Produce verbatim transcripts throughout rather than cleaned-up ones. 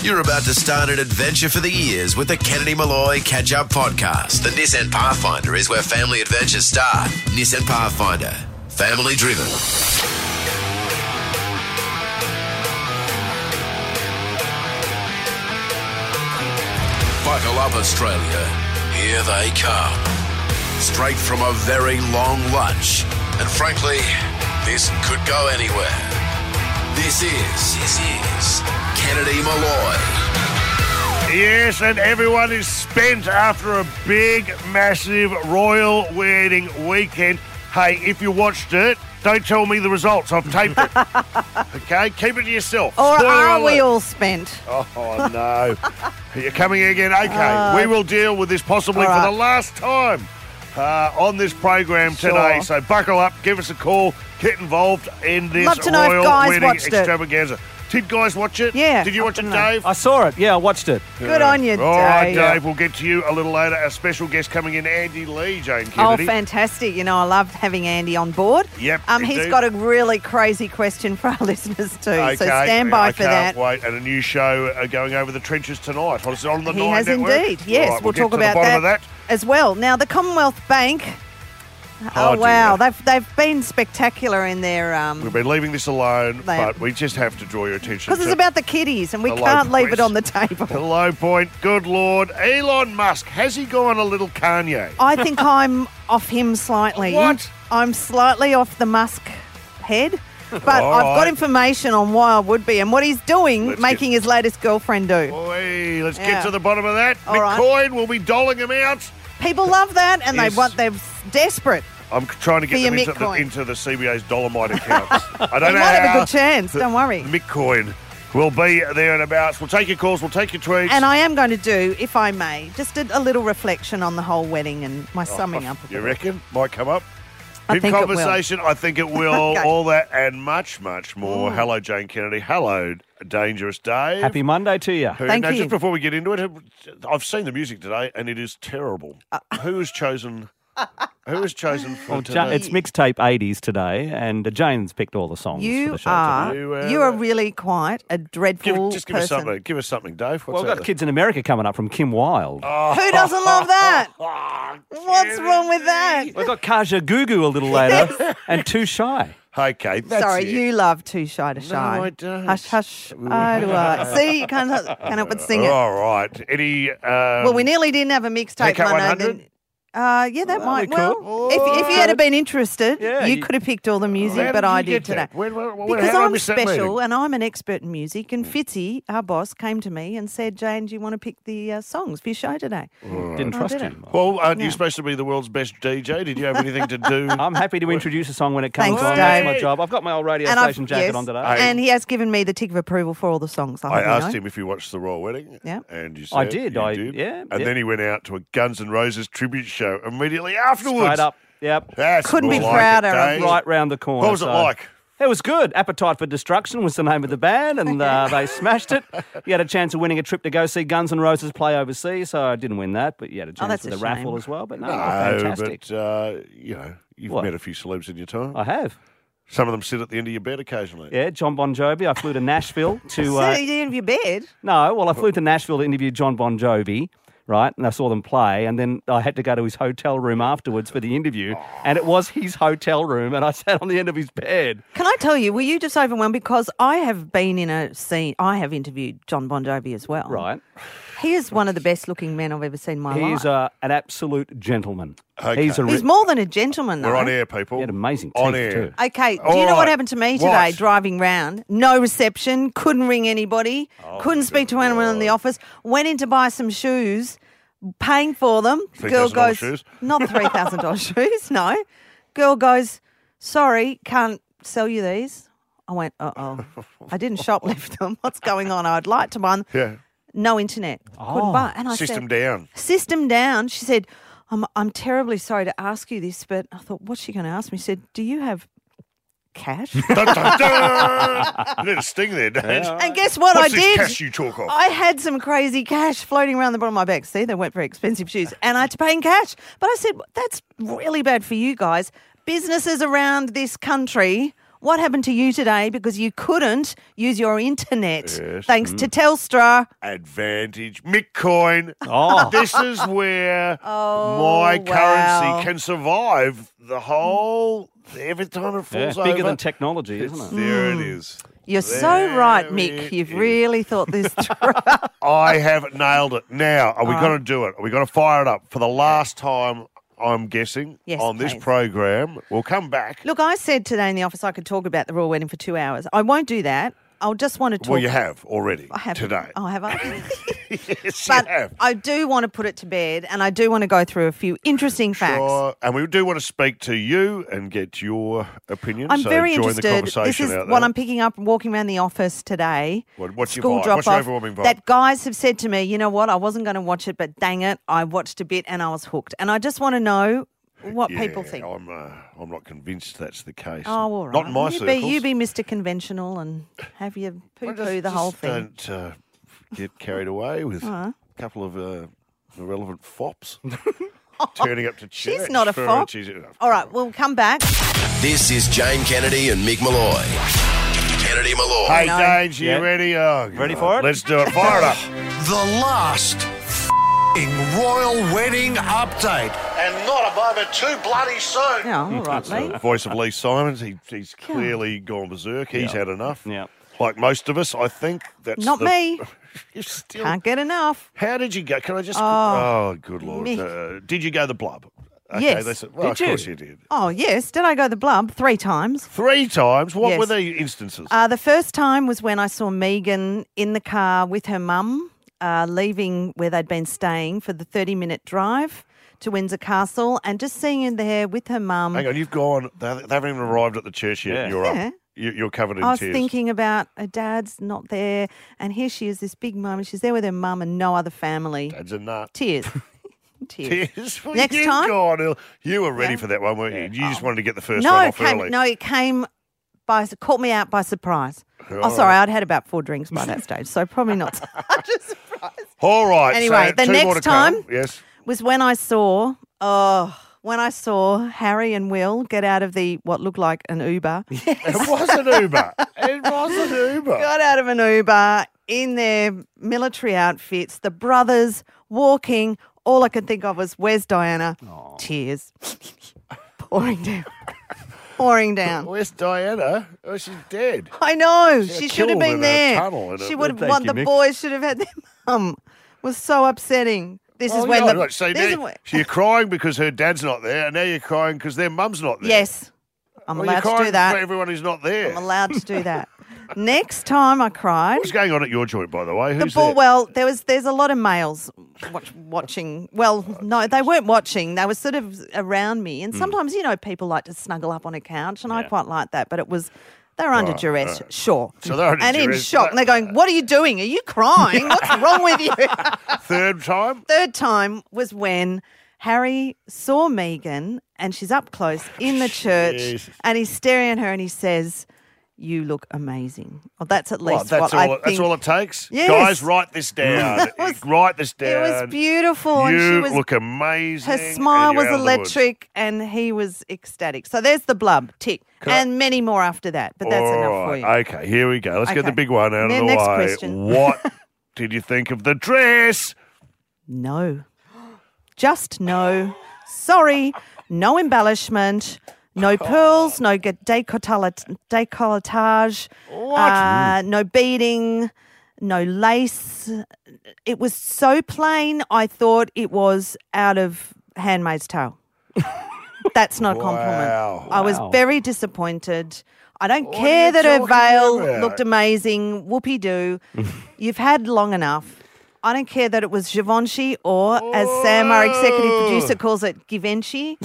You're about to start an adventure for the ears with the Kennedy Malloy Catch-Up Podcast. The Nissan Pathfinder is where family adventures start. Nissan Pathfinder. Family driven. Buckle up, Australia. Here they come. Straight from a very long lunch. And frankly, this could go anywhere. This is, this is Kennedy Malloy. Yes, and everyone is spent after a big, massive royal wedding weekend. Hey, if you watched it, don't tell me the results. I've taped it. Okay? Keep it to yourself. Or Spoiler are alert. we all spent? Oh, no. You're coming again? Okay. Uh, we will deal with this possibly all right. for the last time uh, on this program today. Sure. So buckle up, give us a call, get involved in this Love to know if royal guys wedding watched it. extravaganza. Did guys watch it? Yeah, Did you I watch it, don't know. Dave? I saw it. Yeah, I watched it. Good on you, Dave. All right, Dave, we'll get to you a little later. Our special guest coming in, Andy Lee, Jane Oh, Kennedy. fantastic. You know, I loved having Andy on board. Yep, Um, He's indeed. got a really crazy question for our listeners too, Okay, so stand by I for can't that. wait. And a new show uh, going over the trenches tonight. It's on the He Nine has Network. indeed, yes. Right, we'll, get talk to about the bottom that, of that. as well. Now, the Commonwealth Bank, Oh, oh, wow, dear. they've they've been spectacular in their... Um, We've been leaving this alone, They- but we just have to draw your attention because to it's about the kiddies, and we the low can't leave points. it on the table. the low point. Good Lord. Elon Musk, has he gone a little Kanye? I think I'm off him slightly. What? I'm slightly off the Musk head, but All I've got right. information on why I would be and what he's doing, Let's making his latest girlfriend do. Boy, let's Yeah. get to the bottom of that. All right. Bitcoin, we'll be doling him out. People love that, and Yes. they want they're desperate. I'm trying to get For them your into the, Bitcoin. into the C B A's Dolomite accounts. I don't You know might have a how good chance. Don't worry. Bitcoin will be there and abouts. We'll take your calls. We'll take your tweets. And I am going to do, if I may, just a, a little reflection on the whole wedding and my summing up. Of You it. reckon? Might come up. I In think it will. conversation, I think it will. Okay. All that and much, much more. Mm. Hello, Jane Kennedy. Hello, Dangerous Dave. Happy Monday to you. Who- Thank now, you. Just before we get into it, I've seen the music today, and it is terrible. Uh, Who has chosen? Who has chosen for Well, today? Ja- it's mixtape eighties today, and uh, Jane's picked all the songs for You the show are, today. You, uh, you are really quite a Give, dreadful just give us person. something. Give us something, Dave. What's Well, we've that? got Kids in America coming up from Kim Wilde. Who doesn't love that? Oh, What's wrong with that? We've got Kaja Gugu a little later, and Too Shy. Okay, that's Sorry, it. you love Too Shy to Shine. I don't. Hush, hush, I do I. See, you can't, can't help but sing it. All right. Any? Um, Well, we nearly didn't have a mixtape Haircut Monday. one hundred? Then, uh, yeah, that Well, might. we Well, could. if, if you had been interested, Yeah, you you- could have picked all the music, How but did I you did get today. that? When, when, when, Because how did I I'm miss that special meeting? and I'm an expert in music. And Fitzy, our boss, came to me and said, Jane, do you want to pick the uh, songs for your show today? Didn't I trust did it. him. Well, aren't you Yeah. supposed to be the world's best D J? Did you have anything to do? I'm happy to introduce a song when it comes Thanks, on. Dave. That's my job. I've got my old radio And I've- station jacket yes. on today. Hey. And he has given me the tick of approval for all the songs. I I asked know. him if he watched the royal wedding. Yeah. And you said I did, you I- did. yeah, And yeah. then he went out to a Guns N' Roses tribute show immediately afterwards. Straight up. Yep. That's Couldn't more be like prouder it, of Dave. you. Right round the corner. What was it so- like? It was good. Appetite for Destruction was the name of the band, and uh, they smashed it. You had a chance of winning a trip to go see Guns N' Roses play overseas, so I didn't win that, but you had a chance that's for a the shame. raffle as well. But no, No, fantastic. but, uh, you know, you've What? met a few celebs in your time. I have. Some of them sit at the end of your bed occasionally. Yeah, John Bon Jovi. I flew to Nashville to. So Uh, you didn't have your bed. no, well, I flew to Nashville to interview John Bon Jovi. Right, and I saw them play, and then I had to go to his hotel room afterwards for the interview, and it was his hotel room, and I sat on the end of his bed. Can I tell you, were you just overwhelmed? Because I have been in a scene, I have interviewed John Bon Jovi as well. Right, He is one of the best looking men I've ever seen in my he's life. uh, an absolute gentleman. Okay. He's a He's re- more than a gentleman, though. We're on air, people. He had amazing teeth On air. too. Okay, do All you know what right. happened to me today What? driving round? No reception, couldn't ring anybody, Oh, couldn't speak to anyone in the office, went in to buy some shoes, paying for them. Girl three thousand dollars goes, shoes? not three thousand dollars shoes, no. Girl goes, sorry, can't sell you these. I went, uh-oh. I didn't shoplift them. What's going on? I'd like to buy them. Yeah. No internet. Couldn't buy. And I System said, down. system down. She said, I'm, I'm terribly sorry to ask you this, but I thought, what's she going to ask me? She said, do you have cash? Dun, dun, dun. You need a sting there, Dave. And guess what What's I this did? cash you talk of? I had some crazy cash floating around the bottom of my bag. See, they weren't very expensive shoes. And I had to pay in cash. But I said, that's really bad for you guys. Businesses around this country what happened to you today because you couldn't use your internet Yes. thanks to Telstra. Advantage. Bitcoin. Oh. This is where Oh, my wow. currency can survive the whole, every time it Yeah, falls over. bigger than technology, isn't it? There it is. You're so There right, it Mick. You've is. really thought this through. I have nailed it. Now, are we All going to do it? Are we going to fire it up for the last time, I'm guessing, Yes, on this please. program? We'll come back. Look, I said today in the office I could talk about the royal wedding for two hours. I won't do that. I'll just want to talk. Well, you have already I have today. Oh, have I? Yes, But you have. I do want to put it to bed, and I do want to go through a few interesting facts. Sure. And we do want to speak to you and get your opinion. I'm so very join interested. the This conversation is out what there. I'm picking up walking around the office today. What- what's your School vibe? drop What's your off. overwhelming vibe? That guys have said to me, you know what? I wasn't going to watch it, but dang it, I watched a bit and I was hooked. And I just want to know what Yeah, people think. I'm, uh, I'm not convinced that's the case. Oh, all right. Not in my you circles. be you be Mister Conventional and have your poo Well, poo just- the whole just thing. Don't uh, get carried away with Uh-huh. a couple of uh, irrelevant fops turning up to church. She's not a for- fop. she's- All right, we'll come back. This is Jane Kennedy and Mick Malloy. Kennedy Malloy. Hey, No. Dage, you Yeah. ready? Oh, Ready God. for it? Let's do it. Fire it up. The last f***ing royal wedding update. And not a moment too bloody soon. Yeah, all right, The mate. voice of Lee Simons. He, he's clearly gone berserk. He's had enough. Yeah. Like most of us, I think. That's Not the- me. You're still. Can't get enough. How did you go? Can I just? Oh, Oh, good lord! Mick. Uh, did you go the blub? Okay, Yes. that's it. Well, Did of course you? you did. Oh, yes. Did I go the blub three times? Three times. What Yes. were the instances? Uh, the first time was when I saw Megan in the car with her mum, uh, leaving where they'd been staying for the thirty-minute drive to Windsor Castle, and just seeing her there with her mum. Hang on, you've gone. They they haven't even arrived at the church yet. Yeah. And you're Yeah. up. You, you're covered in I was tears. thinking about her dad's not there, and here she is, this big mum, and she's there with her mum and no other family. Dad's a nut. Tears. Tears. Tears. Well, Next you time? gone, Ill. You were ready Yeah. for that one, weren't you? You just wanted to get the first No, one it off came, early. no, it came by, caught me out by surprise. All oh, sorry, right. I'd had about four drinks by that stage, so probably not such a surprise. All right. Anyway, so the two more next to come. time- Yes. Was when I saw, oh, when I saw Harry and Will get out of the what looked like an Uber, It wasn't Uber. It wasn't Uber. got out of an Uber in their military outfits, the brothers walking. All I could think of was, where's Diana? Tears pouring down, pouring down. Where's Diana? Oh, she's dead. I know. got She should have killed been in a there. tunnel in a- She would have Thank won. you, The Mick. boys should have had their mum. Was so upsetting. This is Oh, when yeah, the. right, so, this is now, when- so you're crying because her dad's not there, and now you're crying because their mum's not there. yes, I'm Well, you're allowed to crying do that. for everyone who's not there. I'm allowed to do that. Next time I cried, What's going on at your joint, by the way? the Who's ball. there? Well, there was there's a lot of males watch, watching. Well, no, they weren't watching. They were sort of around me, Hmm. and sometimes you know people like to snuggle up on a couch, and I Yeah. quite like that. But it was. They were under Right, duress, right. sure. So they're under and in duress. shock. And they're going, what are you doing? Are you crying? What's wrong with you? Third time? Third time was when Harry saw Megan and she's up close in the church Jesus. and he's staring at her and he says, you look amazing. Well, that's at Well, least that's, what all, I it- that's think. all it takes? Yes. Guys, write this down. was- write this down. It was beautiful. and she You was, look amazing. her and smile you're was out of the woods. electric and he was ecstatic. So there's the blub, tick. Can I- and many more after that, but that's All enough for right, you. Okay, here we go. Let's get Okay. the big one out Then of the next way. question. What did you think of the dress? No. Just no. Sorry. No embellishment. No pearls. No ge- décolletage. décolletage uh, no beading. No lace. It was so plain, I thought it was out of Handmaid's Tale. That's not a compliment. Wow. I was Wow. very disappointed. I don't What are care you that her talking veil about? looked amazing. Whoopie doo. You've had long enough. I don't care that it was Givenchy or, as Sam, our executive Oh. producer, calls it, Givenchy.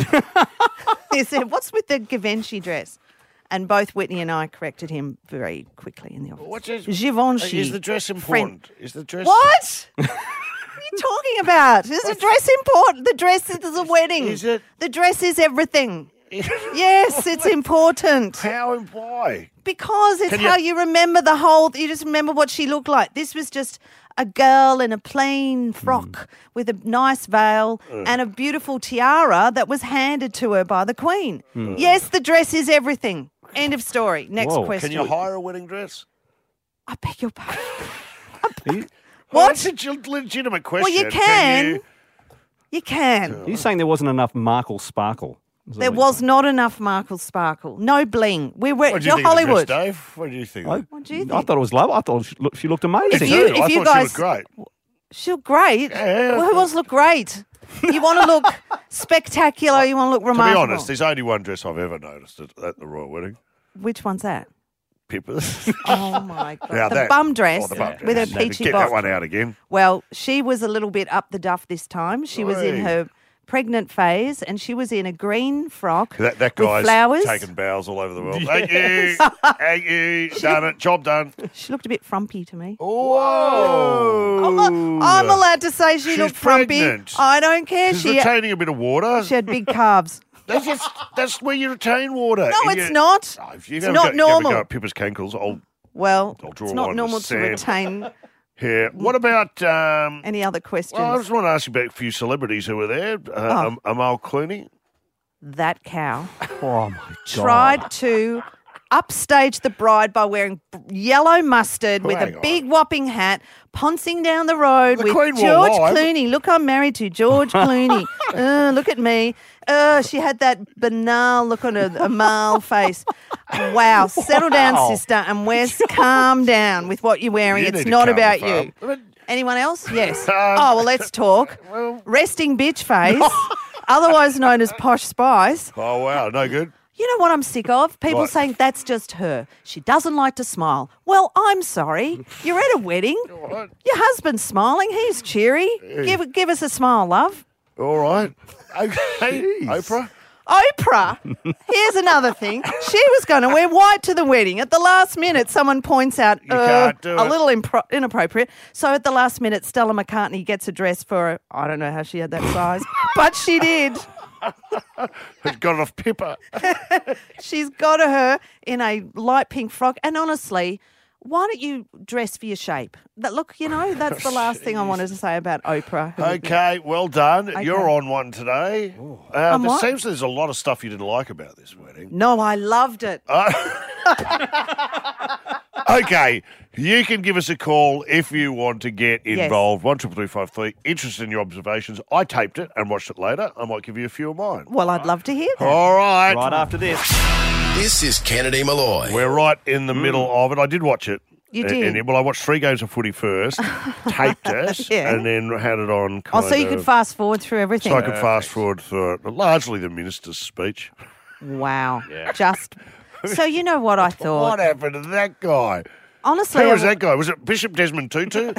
He said, what's with the Givenchy dress? And both Whitney and I corrected him very quickly in the office. What's it- Givenchy. Is the dress Friend- important? Is the dress What? What are you talking about? Is the dress important? The dress is a wedding. Is it? The dress is everything. Yes, it's important. How and why? Because it's Can you- how you remember the whole, you just remember what she looked like. This was just a girl in a plain frock with a nice veil and a beautiful tiara that was handed to her by the Queen. Yes, the dress is everything. End of story. Next Whoa. question. Can you hire a wedding dress? I beg your pardon. Are Well, What? that's a leg- legitimate question. Well, you can. you- You can. you saying there wasn't enough Markle Sparkle? Is that There what was not enough Markle Sparkle. No bling. We were What do you you're think of the Hollywood. dress, Dave? What do you think? I, of it? What do you I think? thought it was love. I thought she looked, she looked amazing. If you- Dude, I if you thought guys- she looked great. She looked great. Yeah. Well, who wants to look great? You want to look spectacular. You want to look To be remarkable. honest, there's only one dress I've ever noticed at, at the royal wedding. Which one's that? Pippa's. Oh my god, Now the that- bum dress Oh, the bum dress. with her Now, to peachy Get box. that one out again. Well, she was a little bit up the duff this time. She was in Oi. her pregnant phase, and she was in a green frock That, that with guy's flowers. taking bows all over the world. Thank you. Thank you. Done it. Job done. She looked a bit frumpy to me. Whoa. I'm, a- I'm allowed to say she She's looked frumpy. pregnant. I don't care. She's She retaining a bit of water. she had big calves. That's, just, that's where you retain water. No, And it's you- not. Oh, if you It's ever not go, you ever normal. go at Pippa's Cankles, I'll Well, I'll draw it's a not line in the normal to sand. retain here. What about... Um, any other questions. well, I just want to ask you about a few celebrities who were there. Uh, Oh. Am- Amal Clooney. that cow Oh, my God. tried to upstage the bride by wearing b- yellow mustard with Hang a on. big whopping hat, pouncing down the road The with Queen wore George live. Clooney. Look, I'm married to George Clooney. uh, look at me. Uh, she had that banal look on her Amal face. Wow. Settle down, Wow. sister, and Wes, calm down with what you're wearing. You it's need to not calm about the farm. you. But- Anyone else? Yes. Um, oh, well, let's talk. Resting bitch face, otherwise known as Posh Spice. Oh, wow. No good. You know what I'm sick of? People What? saying that's just her. She doesn't like to smile. Well, I'm sorry. You're at a wedding. What? Your husband's smiling. He's cheery. Give give us a smile, love. All right. Okay. Oprah. Oprah. Here's another thing. She was going to wear white to the wedding. At the last minute, someone points out You uh, can't do a it. little impro- inappropriate. So at the last minute, Stella McCartney gets a dress for, I don't know how she had that size, but she did. Who's got it off Pippa. She's got her in a light pink frock. And honestly, why don't you dress for your shape? That look, you know, that's the last thing I wanted to say about Oprah. who- Okay, well done. Okay. You're on one today. Uh, On there what? seems there's a lot of stuff you didn't like about this wedding. No, I loved it. Okay, you can give us a call if you want to get Yes. involved. One triple three five three. Interested in your observations? I taped it and watched it later. I might give you a few of mine. Well, I'd love to hear that. All right. Right after this. This is Kennedy Malloy. We're right in the middle of it. I did watch it. You Uh, did? and- well, I watched three games of footy first, taped it, Yeah. and then had it on. Oh, Kind so you could of- fast forward through everything. So I could fast forward through it. Largely the minister's speech. Wow. Just so you know what I thought. What happened to that guy? Honestly, Who I was w- that guy? Was it Bishop Desmond Tutu?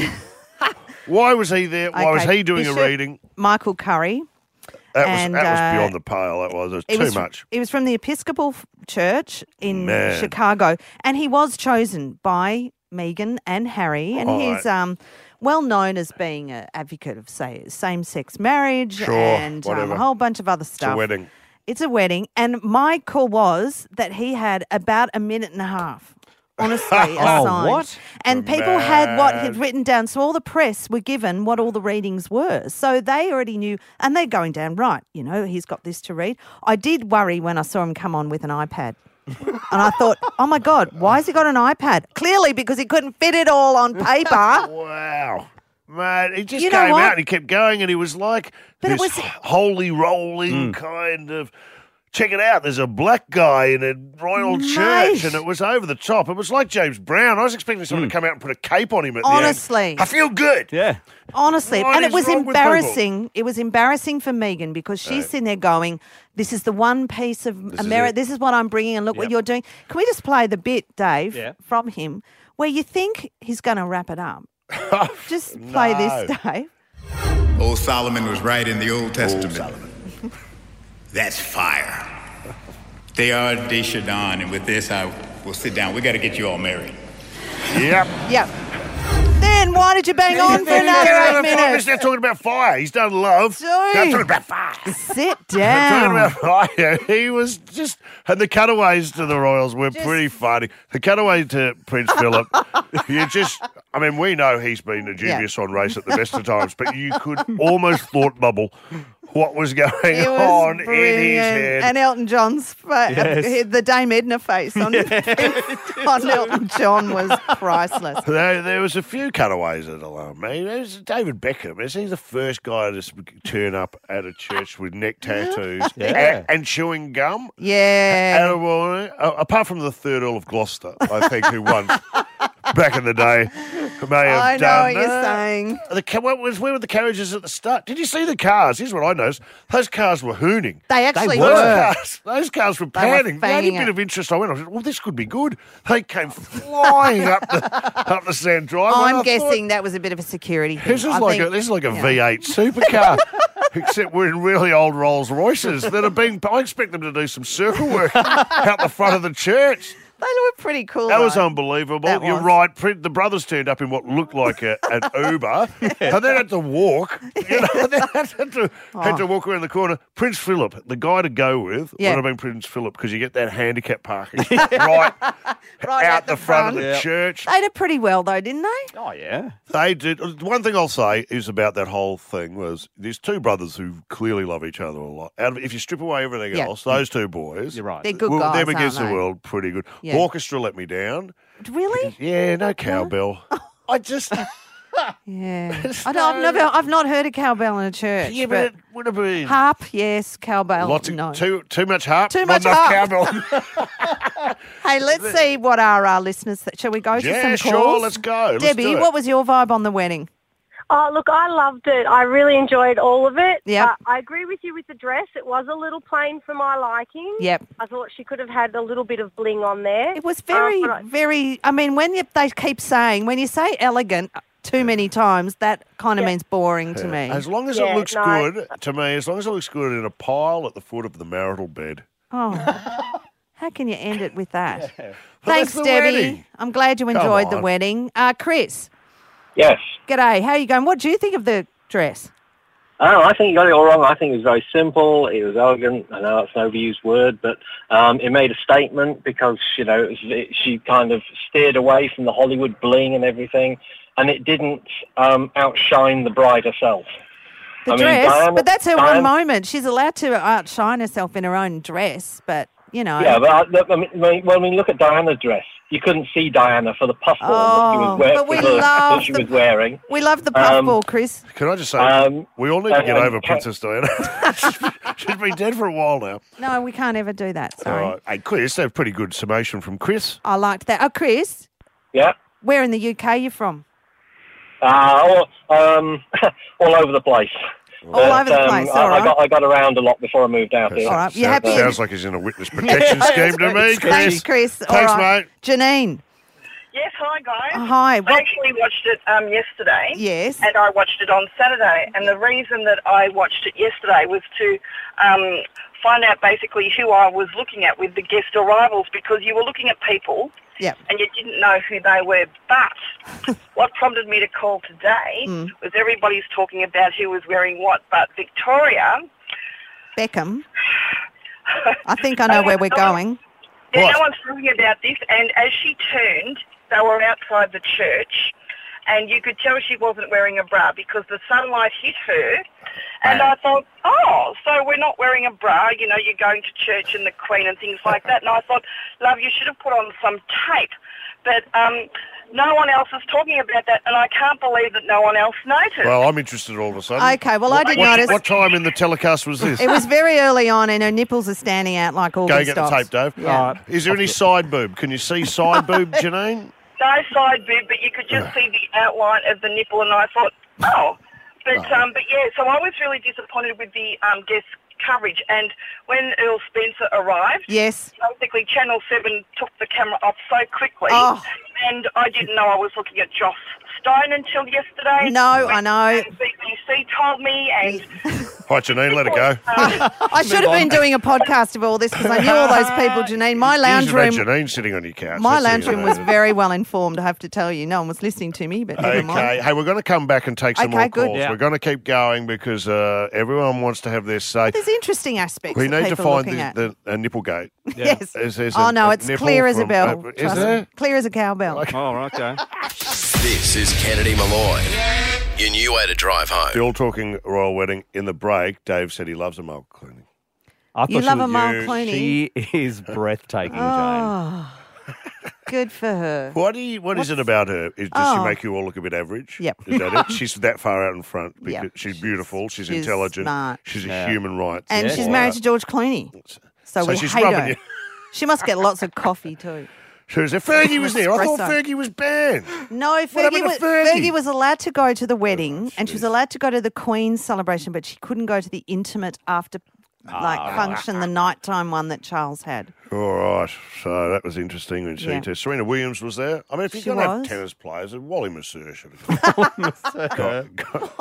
Why was he there? Why was Okay, he doing Bishop a reading? Michael Curry. That was and, that was uh, beyond the pale. That was, it was It too was, much. It was from the Episcopal f- Church in Man. Chicago, and he was chosen by Meghan and Harry, and All he's right. um, well known as being an advocate of, say, same-sex marriage Sure, and um, whatever. a whole bunch of other It's a stuff. wedding. It's a wedding, and my call was that he had about a minute and a half. Honestly, Oh, assigned. what? And people had what Mad. he'd written down. So all the press were given what all the readings were. So they already knew, and they're going down, right, you know, he's got this to read. I did worry when I saw him come on with an iPad. And I thought, oh my God, why has he got an iPad? Clearly because he couldn't fit it all on paper. Wow. Man, he just You know came what? out and he kept going and he was like But it this was- holy rolling kind of... Check it out. There's a black guy in a royal Mate. church, and it was over the top. It was like James Brown. I was expecting someone to come out and put a cape on him at Honestly. the end. I feel good. Yeah. Honestly, What and it is was wrong with embarrassing. It was embarrassing for Meghan because she's Right. sitting there going, "This is the one piece of is America. it. This is what I'm bringing, and look what Yep. you're doing." Can we just play the bit, Dave, Yeah. from him, where you think he's going to wrap it up? Just play No. this, Dave. Old Solomon was right in the Old Testament. That's fire. They are Deshadan, and with this, I will sit down. We got to get you all married. Yep. Yep. Then why did you bang on for another eight He's minutes? now talking about fire. He's done love. Dude. Now talking about fire. Sit Talking down. about fire. He was just, and the cutaways to the Royals were Just- pretty funny. The cutaway to Prince Philip, you just, I mean, we know he's been a dubious on race at the best of times, but you could almost thought bubble what was going It was on in his brilliant. head. And Elton John's face, Yes. the Dame Edna face on, on Elton John was priceless. There, there was a few cutaways that alarmed me. There's David Beckham. Is he the first guy to s- turn up at a church with neck tattoos Yeah. and, and chewing gum? Yeah. And, well, uh, apart from the third Earl of Gloucester, I think, who once back in the day may have I know done what you're that. saying. The ca- what was where were the carriages at the start? Did you see the cars? Here's what I noticed: those cars were hooning. They actually were. were. Those cars, those cars were They were panning. The only fanging bit it. of interest I went, I said, "Well, this could be good." They came flying up the up the sand driveway. I'm I guessing thought, that was a bit of a security thing. this is I like think, a this is like a yeah. V eight supercar, except we're in really old Rolls Royces that have been. I expect them to do some circle work out the front of the church. They were pretty cool. That was though. unbelievable. That You're was. right. Pre- The brothers turned up in what looked like a, an Uber, and then had to walk. You know, they had to, had to walk around the corner. Prince Philip, the guy to go with, Yeah. would have been Prince Philip because you get that handicap parking right, Right out at the, the front, of front. the Yeah. church. They did pretty well, though, didn't they? Oh, yeah. They did. One thing I'll say is about that whole thing was there's two brothers who clearly love each other a lot. Out of, if you strip away everything Yeah. else, those two boys, You're right. They're good well, guys, them aren't against the they? world, pretty good. Yeah. Orchestra let me down. Really? Yeah, no cowbell. I just. Yeah. It's I don't, I've no- never, I've not heard a cowbell in a church. Yeah, but but it would have been harp, yes. Cowbell, lots of no. too too much harp, Too not much enough harp. cowbell. Hey, let's see what our uh, listeners. Shall we go to Yeah, some sure, calls? let's go. Let's Debbie, do it. what was your vibe on the wedding? Oh, look, I loved it. I really enjoyed all of it. Yep. Uh, I agree with you with the dress. It was a little plain for my liking. Yep. I thought she could have had a little bit of bling on there. It was very, Uh, but I- very. I mean, when you, they keep saying, when you say elegant too many times, that kind of Yeah. means boring to me. As long as Yeah, it looks no. good to me, as long as it looks good in a pile at the foot of the marital bed. Oh, how can you end it with that? Well, Thanks, that's the Debbie. wedding. I'm glad you Come enjoyed the on. wedding. Uh, Chris, Yes. g'day. How you going? What do you think of the dress? Oh, I think you got it all wrong. I think it was very simple. It was elegant. I know it's an overused word, but um, it made a statement because, you know, it was, it, she kind of steered away from the Hollywood bling and everything, and it didn't um, outshine the bride herself. The I mean, dress, Diana- but that's her one Diana- moment. She's allowed to outshine herself in her own dress, but you know. Yeah, but I, I mean, well, I mean, look at Diana's dress. You couldn't see Diana for the puffball that she Oh, was, wear- but we for the- love that she the- was wearing. we love the Um, puffball, Chris. Can I just say, Um, we all need to get uh, over um, Princess Diana. She's been dead for a while now. No, we can't ever do that. Sorry. All right. Hey, Chris, that's a pretty good summation from Chris. I liked that. Oh, Chris, Yeah. where in the U K are you from? Uh, all, um, all over the place. All over the place, I, all I right. got I got around a lot before I moved out here. All right, you Sounds- happy? Sounds like he's in a witness protection scheme to me, Chris. Thanks, Chris. All Thanks, right. mate. Janine, Yes, hi guys. hi. I What? actually watched it um, yesterday. Yes. And I watched it on Saturday. And the reason that I watched it yesterday was to um, find out basically who I was looking at with the guest arrivals, because you were looking at people Yep. and you didn't know who they were. But what prompted me to call today Mm. was everybody's talking about who was wearing what. But Victoria, Beckham. I think I know where we're going. yeah, What? no one's talking about this. And as she turned, they were outside the church, and you could tell she wasn't wearing a bra because the sunlight hit her. And I thought, oh, so we're not wearing a bra, you know, you're going to church and the Queen and things like that. And I thought, love, you should have put on some tape. But um, no one else is talking about that, and I can't believe that no one else noticed. Well, I'm interested all of a sudden. Okay, well, I did what, notice. What time in the telecast was this? It was very early on, and her nipples are standing out like all Go the get the stops. tape, Dave. Yeah. All right. Is there any side boob? Can you see side boob, Janine? No side boob, but you could just see the outline of the nipple, and I thought, oh. But, um, but yeah, so I was really disappointed with the um, guest coverage. And when Earl Spencer arrived, Yes. basically Channel seven took the camera off so quickly, Oh. and I didn't know I was looking at Joss Stone until yesterday. No, When I know. B B C told me, and All right, Janine, let it go. I should have been doing a podcast of all this because I knew all those people, Janine. My You lounge should have room, Janine sitting on your couch. my That's lounge how you room know was that. very well informed. I have to tell you, no one was listening to me, but never mind. Okay. Hey, we're going to come back and take some Okay, more good. calls. Yeah. We're going to keep going because uh, everyone wants to have their say. There's interesting aspects We that need to people are find looking the, at. the uh, Nipplegate. Yes. Is- there's Oh a- no, a it's nipple clear as a from- bell. uh, is Trust me. there? Clear as a cowbell. Oh, right, okay. This is Kennedy Malloy. Your new new way to drive home. Still talking royal wedding. In the break, Dave said he loves a mole cleaning. I thought You she love was- a mole you- cleaning. She is breathtaking, Jane. Oh, good for her. What do you, what is it about her? Is, does she Oh. make you all look a bit average? Yep. Is that it? She's that far out in front because Yep. she's beautiful, she's, she's intelligent, smart. she's a Yeah. human rights. And Yes. she's lawyer. married to George Clooney. So, So we she's hate rubbing her. you. She must get lots of coffee too. She was there. Fergie was there. I thought Espresso. Fergie was banned. No, happened Fergie to was, Fergie? Fergie was allowed to go to the wedding and she was allowed to go to the Queen's celebration, but she couldn't go to the intimate after like Ah. function, the nighttime one that Charles had. All right. So that was interesting. When Yeah. yeah. Serena Williams was there. I mean, if you're She going to have was. tennis players, Wally Masur should have gone.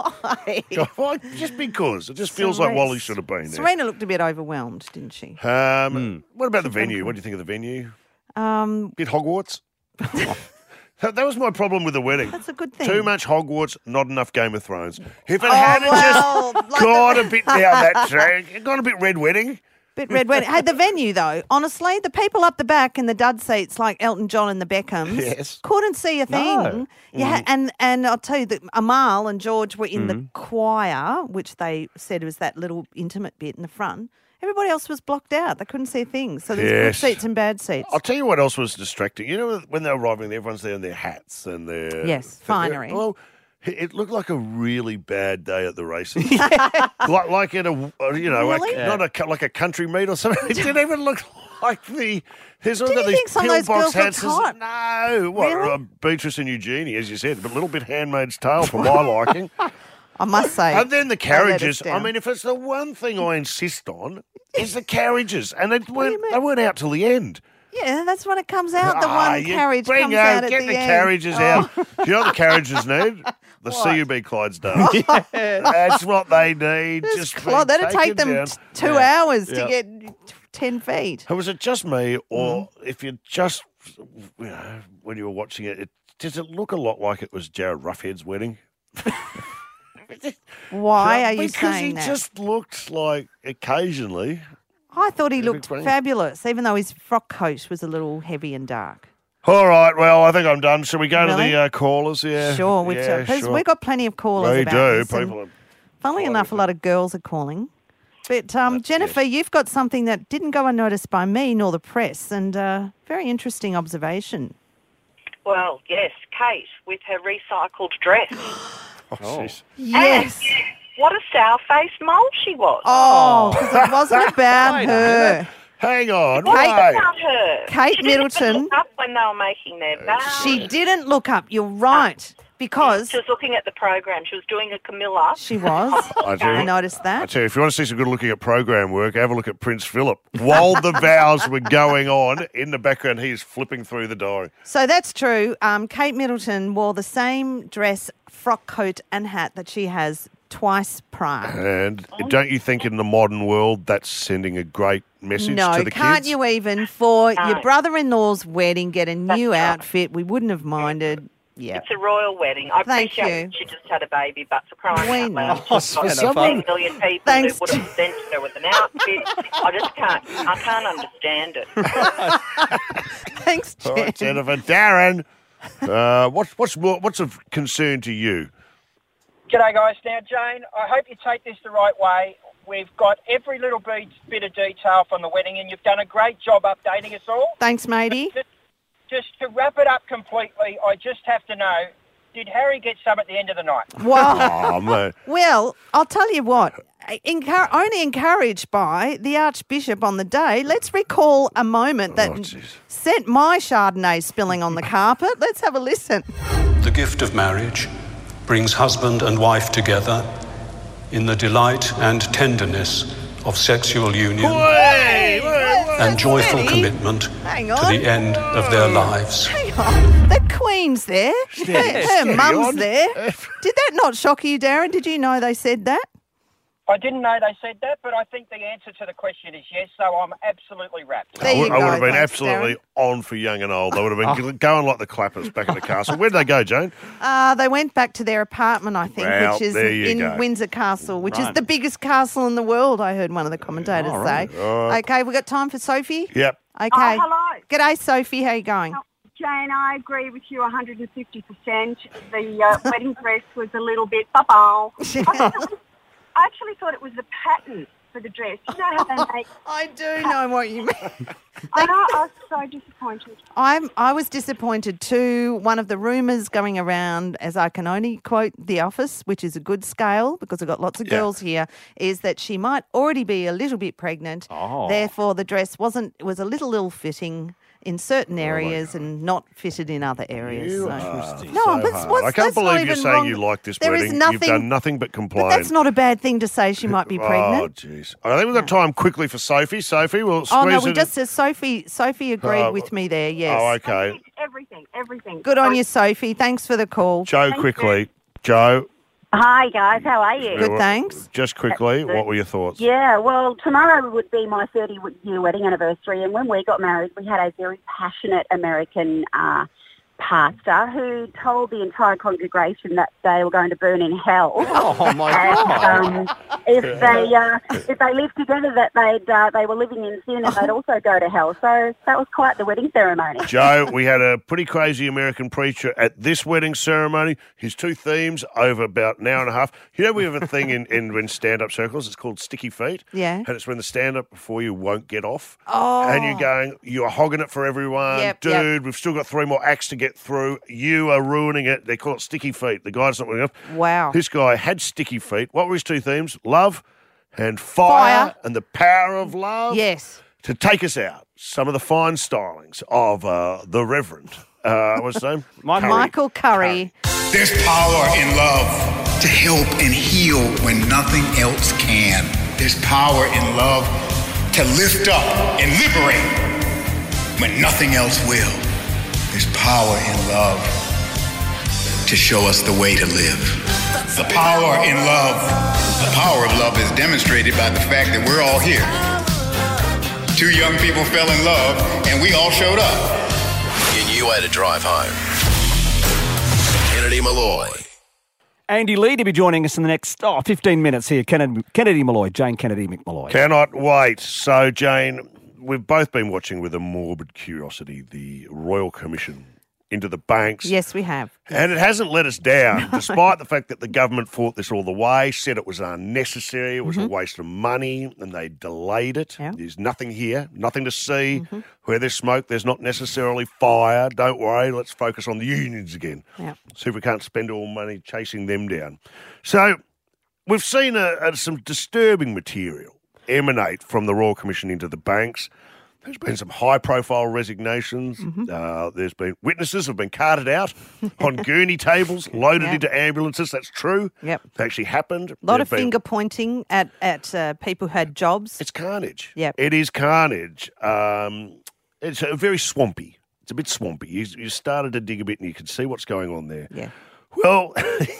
Why? Just because. It just feels like Serena- Wally should have been there. Serena looked a bit overwhelmed, didn't she? Um, What about the venue? What do you think of the venue? Um, Bit Hogwarts? that, that was my problem with the wedding. that's a good thing. Too much Hogwarts, not enough Game of Thrones. If it Oh, hadn't well, just like gone the- a bit down that track, it got a bit Red Wedding. Bit red wedding. Hey, the venue though, honestly, the people up the back in the dud seats like Elton John and the Beckhams Yes. couldn't see a thing. Yeah, and and I'll tell you that Amal and George were in the choir, which they said was that little intimate bit in the front. Everybody else was blocked out. They couldn't see a thing. So there's Yes. good seats and bad seats. I'll tell you what else was distracting. You know, when they're arriving, everyone's there in their hats and their Yes, finery. Well, it looked like a really bad day at the races, like like at a you know, Really? like, not a co- like a country meet or something. It didn't even look like the. There's all Didn't got you these think some of those pillbox girls hats. looked and- No, what Really? uh, Beatrice and Eugenie, as you said, but a little bit Handmaid's Tale for my liking. I must say. And then the they let us carriages. I down. mean, if it's the one thing I insist on, is the carriages, and they weren't you mean? they weren't out till the end. Yeah, that's when it comes out. The Ah, one you carriage bring comes out, out at get the, the, end. carriages Oh. out. Do you know what the carriages need? The What? C U B Clydesdale. That's what they need. Just Just clo- be that'd take taken them down. t- two hours to Yeah. get ten feet. And was it just me, or Mm-hmm. if you just, you know, when you were watching it, it, does it look a lot like it was Jared Ruffhead's wedding? Why are you because saying he that? just looked like occasionally. I thought he Bit of looked explaining. fabulous, even though his frock coat was a little heavy and dark. All right, well, I think I'm done. Shall we go to Really? the uh, callers? Yeah, Sure, which yeah, because sure. we've got plenty of callers We about do. this. and People are funnily calling enough, a us. lot of girls are calling. But um, Jennifer, you've got something that didn't go unnoticed by me nor the press, and uh, very interesting observation. Well, yes, Kate with her recycled dress. Oh, jeez. Yes. And what a sour-faced mole she was. Oh, because it wasn't about Wait a her. Hang on, What wait. about her? Kate She didn't Middleton. look up when they were making their vows. She didn't look up. You're right, because She was looking at the program. She was doing a Camilla. she was. I do. I noticed I that. tell you, if you want to see some good looking at program work, have a look at Prince Philip. While the vows were going on, in the background, he is flipping through the diary. So that's true. Um, Kate Middleton wore the same dress, frock coat, and hat that she has twice prior. And don't you think in the modern world that's sending a great message No, to the can't kids? you even for No. your brother-in-law's wedding get a new right. outfit? We wouldn't have minded. Yeah. It's a royal wedding. I Thank appreciate you. that she just had a baby, but for crying We out know. loud, Oh, she's for got someone- ten million people Thanks, who would have presented her with an outfit. I just can't. I can't understand it. Thanks, All Jen. right, Jennifer. Darren, uh, what's, what's, more, what's of concern to you? G'day, guys. Now, Jane, I hope you take this the right way. We've got every little bit, bit of detail from the wedding, and you've done a great job updating us all. Thanks, matey. Just, just to wrap it up completely, I just have to know, did Harry get some at the end of the night? Wow. Oh, man. Well, I'll tell you what. Encour- only encouraged by the Archbishop on the day. Let's recall a moment that Oh, jeez. sent my Chardonnay spilling on the carpet. Let's have a listen. The gift of marriage brings husband and wife together in the delight and tenderness of sexual union Hey, wait, wait. and joyful Ready? commitment Hang to on. the end of their lives. Hang on. The Queen's there. Steady, her her steady mum's on. there. Did that not shock you, Darren? Did you know they said that? I didn't know they said that, but I think the answer to the question is yes, so I'm absolutely wrapped. There I would, you I would go. have been Thanks, absolutely Darren. on for young and old. They would have been going like the clappers back at the castle. Where did they go, Jane? Uh, they went back to their apartment, I think, Well, which is there you in go. Windsor Castle, which is Right. the biggest castle in the world, I heard one of the commentators All right. say. All right. Okay, we got time for Sophie? Yep. Okay. Oh, hello. G'day, Sophie. How you going? Jane, I agree with you one hundred fifty percent. The uh, wedding dress was a little bit ba-bow. I actually thought it was the pattern for the dress. You know how they make... I do know what you mean. I know, I was so disappointed. I'm, I was disappointed too. One of the rumours going around, as I can only quote The Office, which is a good scale because I've got lots of Yeah. girls here, is that she might already be a little bit pregnant. Oh. Therefore, the dress wasn't was a little ill-fitting in certain Oh areas and not fitted in other areas. You so. are No, so but hard. what's- I can't that's not believe you're even saying wrong. you like this There is wedding. You've nothing- done nothing but complain. But that's not a bad thing to say she might be pregnant. Oh, jeez. I think we've got time quickly for Sophie. Sophie, we'll squeeze Oh, no, we it just said Sophie Sophie agreed Oh, with me there, yes. Oh, okay. Everything, everything. Good on you, Sophie. Thanks for the call. Joe, quickly. Joe. Hi, guys. How are you? Good, thanks. Just quickly, what were your thoughts? Yeah, well, tomorrow would be my thirty-year wedding anniversary, and when we got married, we had a very passionate American uh, pastor who told the entire congregation that they were going to burn in hell. Oh, my and, God. Um, if they uh, if they lived together, that they'd uh, they were living in sin, and they'd also go to hell. So that was quite the wedding ceremony. Joe, we had a pretty crazy American preacher at this wedding ceremony. His two themes over about an hour and a half. You know, we have a thing in, in, in stand-up circles. It's called sticky feet. Yeah. And it's when the stand-up before you won't get off. Oh. And you're going, you're hogging it for everyone. Yep, Dude, yep. we've still got three more acts to get through. You are ruining it. They call it sticky feet. The guy's not winning up. Wow. This guy had sticky feet. What were his two themes? Love and fire, Fire. and the power of love. Yes. To take us out, some of the fine stylings of uh, the Reverend, uh, what's his name? Curry. Michael Curry. There's power in love to help and heal when nothing else can. There's power in love to lift up and liberate when nothing else will. There's power in love to show us the way to live. The power in love, the power of love is demonstrated by the fact that we're all here. Two young people fell in love and we all showed up. Your new way to drive home. Kennedy Malloy. Andy Lee to be joining us in the next oh, fifteen minutes here. Kennedy, Kennedy Malloy, Jane Kennedy McMalloy. Cannot wait. So, Jane, we've both been watching with a morbid curiosity the Royal Commission into the banks. Yes, we have. And it hasn't let us down, despite the fact that the government fought this all the way, said it was unnecessary, it was a waste of money, and they delayed it. Mm-hmm. Yeah. There's nothing here, nothing to see. Mm-hmm. Where there's smoke, there's not necessarily fire. Don't worry, let's focus on the unions again. Yeah. See if we can't spend all money chasing them down. So we've seen a, a, some disturbing material emanate from the Royal Commission into the banks. There's been some high-profile resignations. Mm-hmm. Uh, there's been witnesses have been carted out on gurney tables, loaded Yeah. into ambulances. That's true. Yep. It actually happened. A lot There've of been- finger pointing at, at uh, people who had jobs. It's carnage. Yep. It is carnage. Um, it's uh, very swampy. It's a bit swampy. You, you started to dig a bit and you can see what's going on there. Yeah. Well,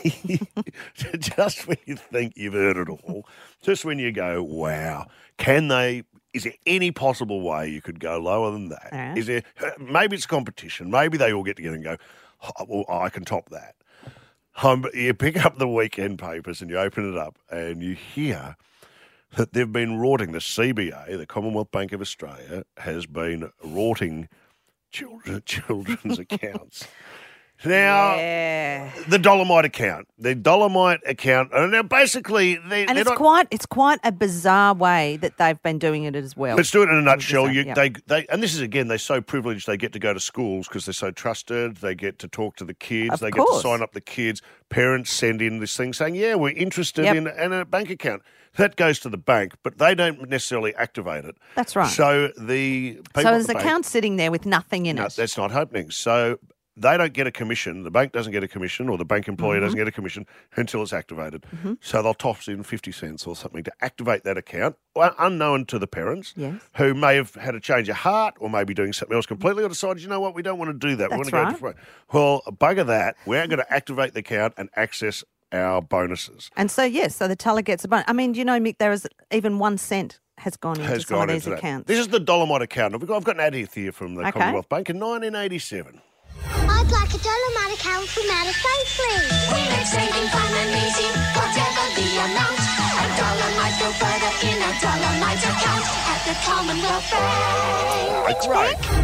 just when you think you've heard it all, just when you go, wow, can they, is there any possible way you could go lower than that? Yeah. Is there, maybe it's competition. Maybe they all get together and go, oh, well, I can top that. Um, but you pick up the weekend papers and you open it up and you hear that they've been rorting, the C B A, the Commonwealth Bank of Australia, has been rorting children, children's accounts. Now, Yeah. the Dolomite account, the Dolomite account, and now basically they, And they're it's not. quite it's quite a bizarre way that they've been doing it as well. Let's do it in a nutshell. bizarre, You, yeah. they, they, and this is again, they're so privileged. They get to go to schools because they're so trusted. They get to talk to the kids. Of they course. get to sign up the kids. Parents send in this thing saying, "Yeah, we're interested Yep. in, in a bank account." That goes to the bank, but they don't necessarily activate it. That's right. So the people So at there's the an bank- account sitting there with nothing in No, it. that's not happening. So they don't get a commission. The bank doesn't get a commission, or the bank employee Mm-hmm. doesn't get a commission until it's activated. So they'll toss in fifty cents or something to activate that account, well, unknown to the parents, Yes. who may have had a change of heart or maybe doing something else completely, or decided, you know what, we don't want to do that. we want That's to go right. different. Well, bugger that. We're going to activate the account and access our bonuses. And so, yes, so the teller gets a bonus. I mean, you know, Mick, there is even one cent has gone into Has some gone of these into that. accounts. This is the Dolomite account. I've got, I've got an ad here from the Okay. Commonwealth Bank in nineteen eighty-seven. I'd like a Dolomite account from Outer Space, please. We make saving fun and easy, whatever the amount. A dollar might go further in a Dolomite account at the Commonwealth Bank. Great.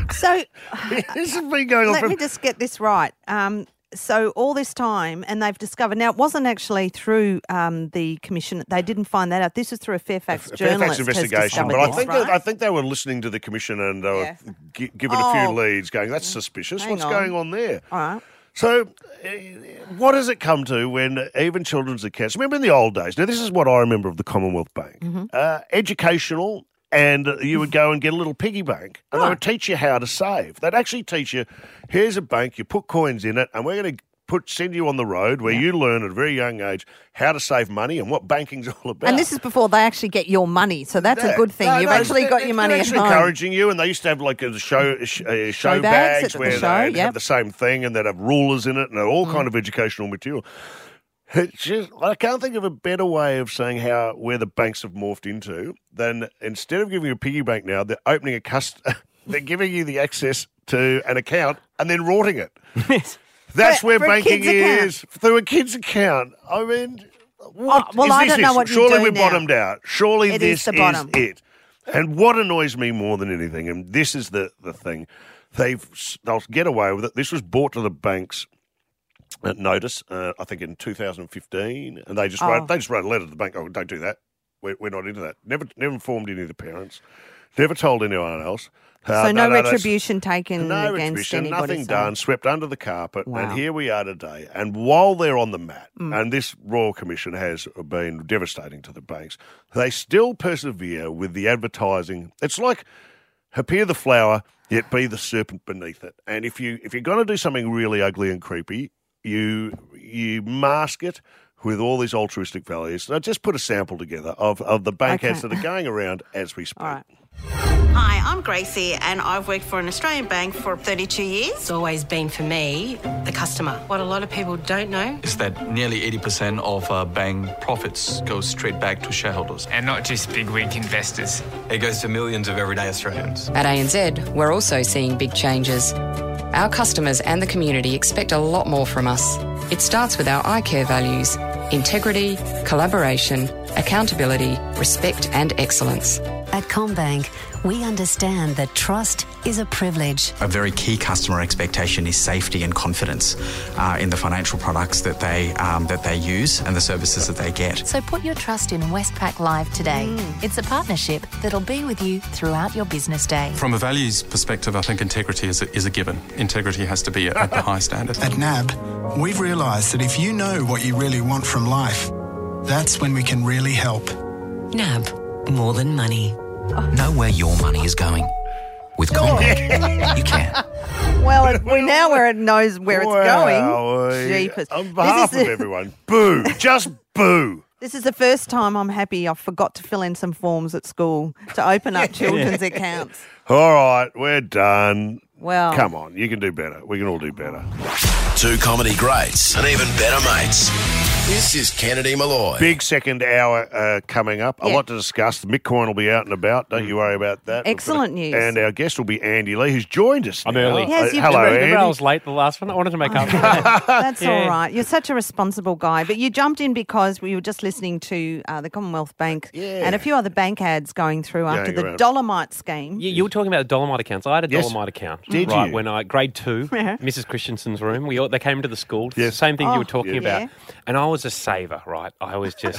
So this has been going on let for... me just get this right. Um, so all this time, and they've discovered, now it wasn't actually through um, the commission, they didn't find that out. This was through a Fairfax a journalist. Fairfax investigation, but this, I think right? that, I think they were listening to the commission and they were Yeah. gi- given a Oh. few leads, going, "That's suspicious. Hang What's on. going on there?" All right. So, uh, what does it come to when even children's accounts? Remember in the old days. Now, this is what I remember of the Commonwealth Bank: Mm-hmm. uh, educational. And you would go and get a little piggy bank, and they would teach you how to save. They'd actually teach you, here's a bank, you put coins in it, and we're going to put send you on the road where you learn at a very young age how to save money and what banking's all about. And this is before they actually get your money, so that's a good thing. No, You've no, actually they're- got your money they're at actually home. encouraging you, and they used to have like a show uh, show, Show bags bags at the where show, they'd yep. have the same thing, and they'd have rulers in it, and all kind of educational material. It's just, I can't think of a better way of saying how where the banks have morphed into than instead of giving you a piggy bank now, they're opening a cust. They're giving you the access to an account and then rorting it. That's For- where for a banking kid's account. is through a kid's account. I mean, what Oh, well, is I this don't know this? what you Surely do we're now. bottomed out. Surely It this is the bottom. it. And what annoys me more than anything, and this is the, the thing, they've they'll get away with it. This was brought to the banks at notice, uh, I think in two thousand fifteen, and they just Oh. wrote they just wrote a letter to the bank. Oh, don't do that. We're, we're not into that. Never never informed any of the parents. Never told anyone else. Uh, So no, that's- retribution taken no against retribution, anybody. nothing so- done, swept under the carpet, Wow. and here we are today. And while they're on the mat, Mm. and this Royal Commission has been devastating to the banks, they still persevere with the advertising. It's like appear the flower, yet be the serpent beneath it. And if you if you're going to do something really ugly and creepy, you you mask it with all these altruistic values. So just put a sample together of, of the bank ads Okay. that are going around as we speak. Hi, I'm Gracie and I've worked for an Australian bank for thirty-two years. It's always been for me, the customer. What a lot of people don't know is that nearly eighty percent of uh, bank profits go straight back to shareholders. And not just big wig investors. It goes to millions of everyday Australians. At A N Z, we're also seeing big changes. Our customers and the community expect a lot more from us. It starts with our iCare values: integrity, collaboration, accountability, respect and excellence. At CommBank, we understand that trust is a privilege. A very key customer expectation is safety and confidence uh, in the financial products that they um, that they use and the services that they get. So put your trust in Westpac Live today. It's a partnership that'll be with you throughout your business day. From a values perspective, I think integrity is a, is a given. Integrity has to be at, at the high standard. At N A B, we've realised that if you know what you really want from life, that's when we can really help. N A B, more than money. Know where your money is going. With CommBank, you can. Well, it, we now where it knows where it's going. Wowee. Jeepers. On behalf This is of everyone, boo. Just boo. This is the first time I'm happy I forgot to fill in some forms at school to open up children's accounts. All right, we're done. Well. Come on, you can do better. We can all do better. Two comedy greats and even better mates. This is Kennedy Malloy. Big second hour uh, coming up. A Yeah. lot to discuss. Mick Coyne will be out and about. Don't you worry about that. Excellent news. And our guest will be Andy Lee, who's joined us. I'm now. early. Yes, Uh, you've hello, Remember, Andy. remember I was late the last one? I wanted to make up for that. That's Yeah. all right. You're such a responsible guy. But you jumped in because we were just listening to uh, the Commonwealth Bank and a few other bank ads going through after Going the around. Dolomite scheme. You, you were talking about the Dolomite accounts. I had a Yes. Dolomite account. Did right, you? When I, grade two, Yeah. Missus Christensen's room, we all, they came into the school. Same thing Oh, you were talking yeah. about. Yeah. And I was a saver, right? I was just,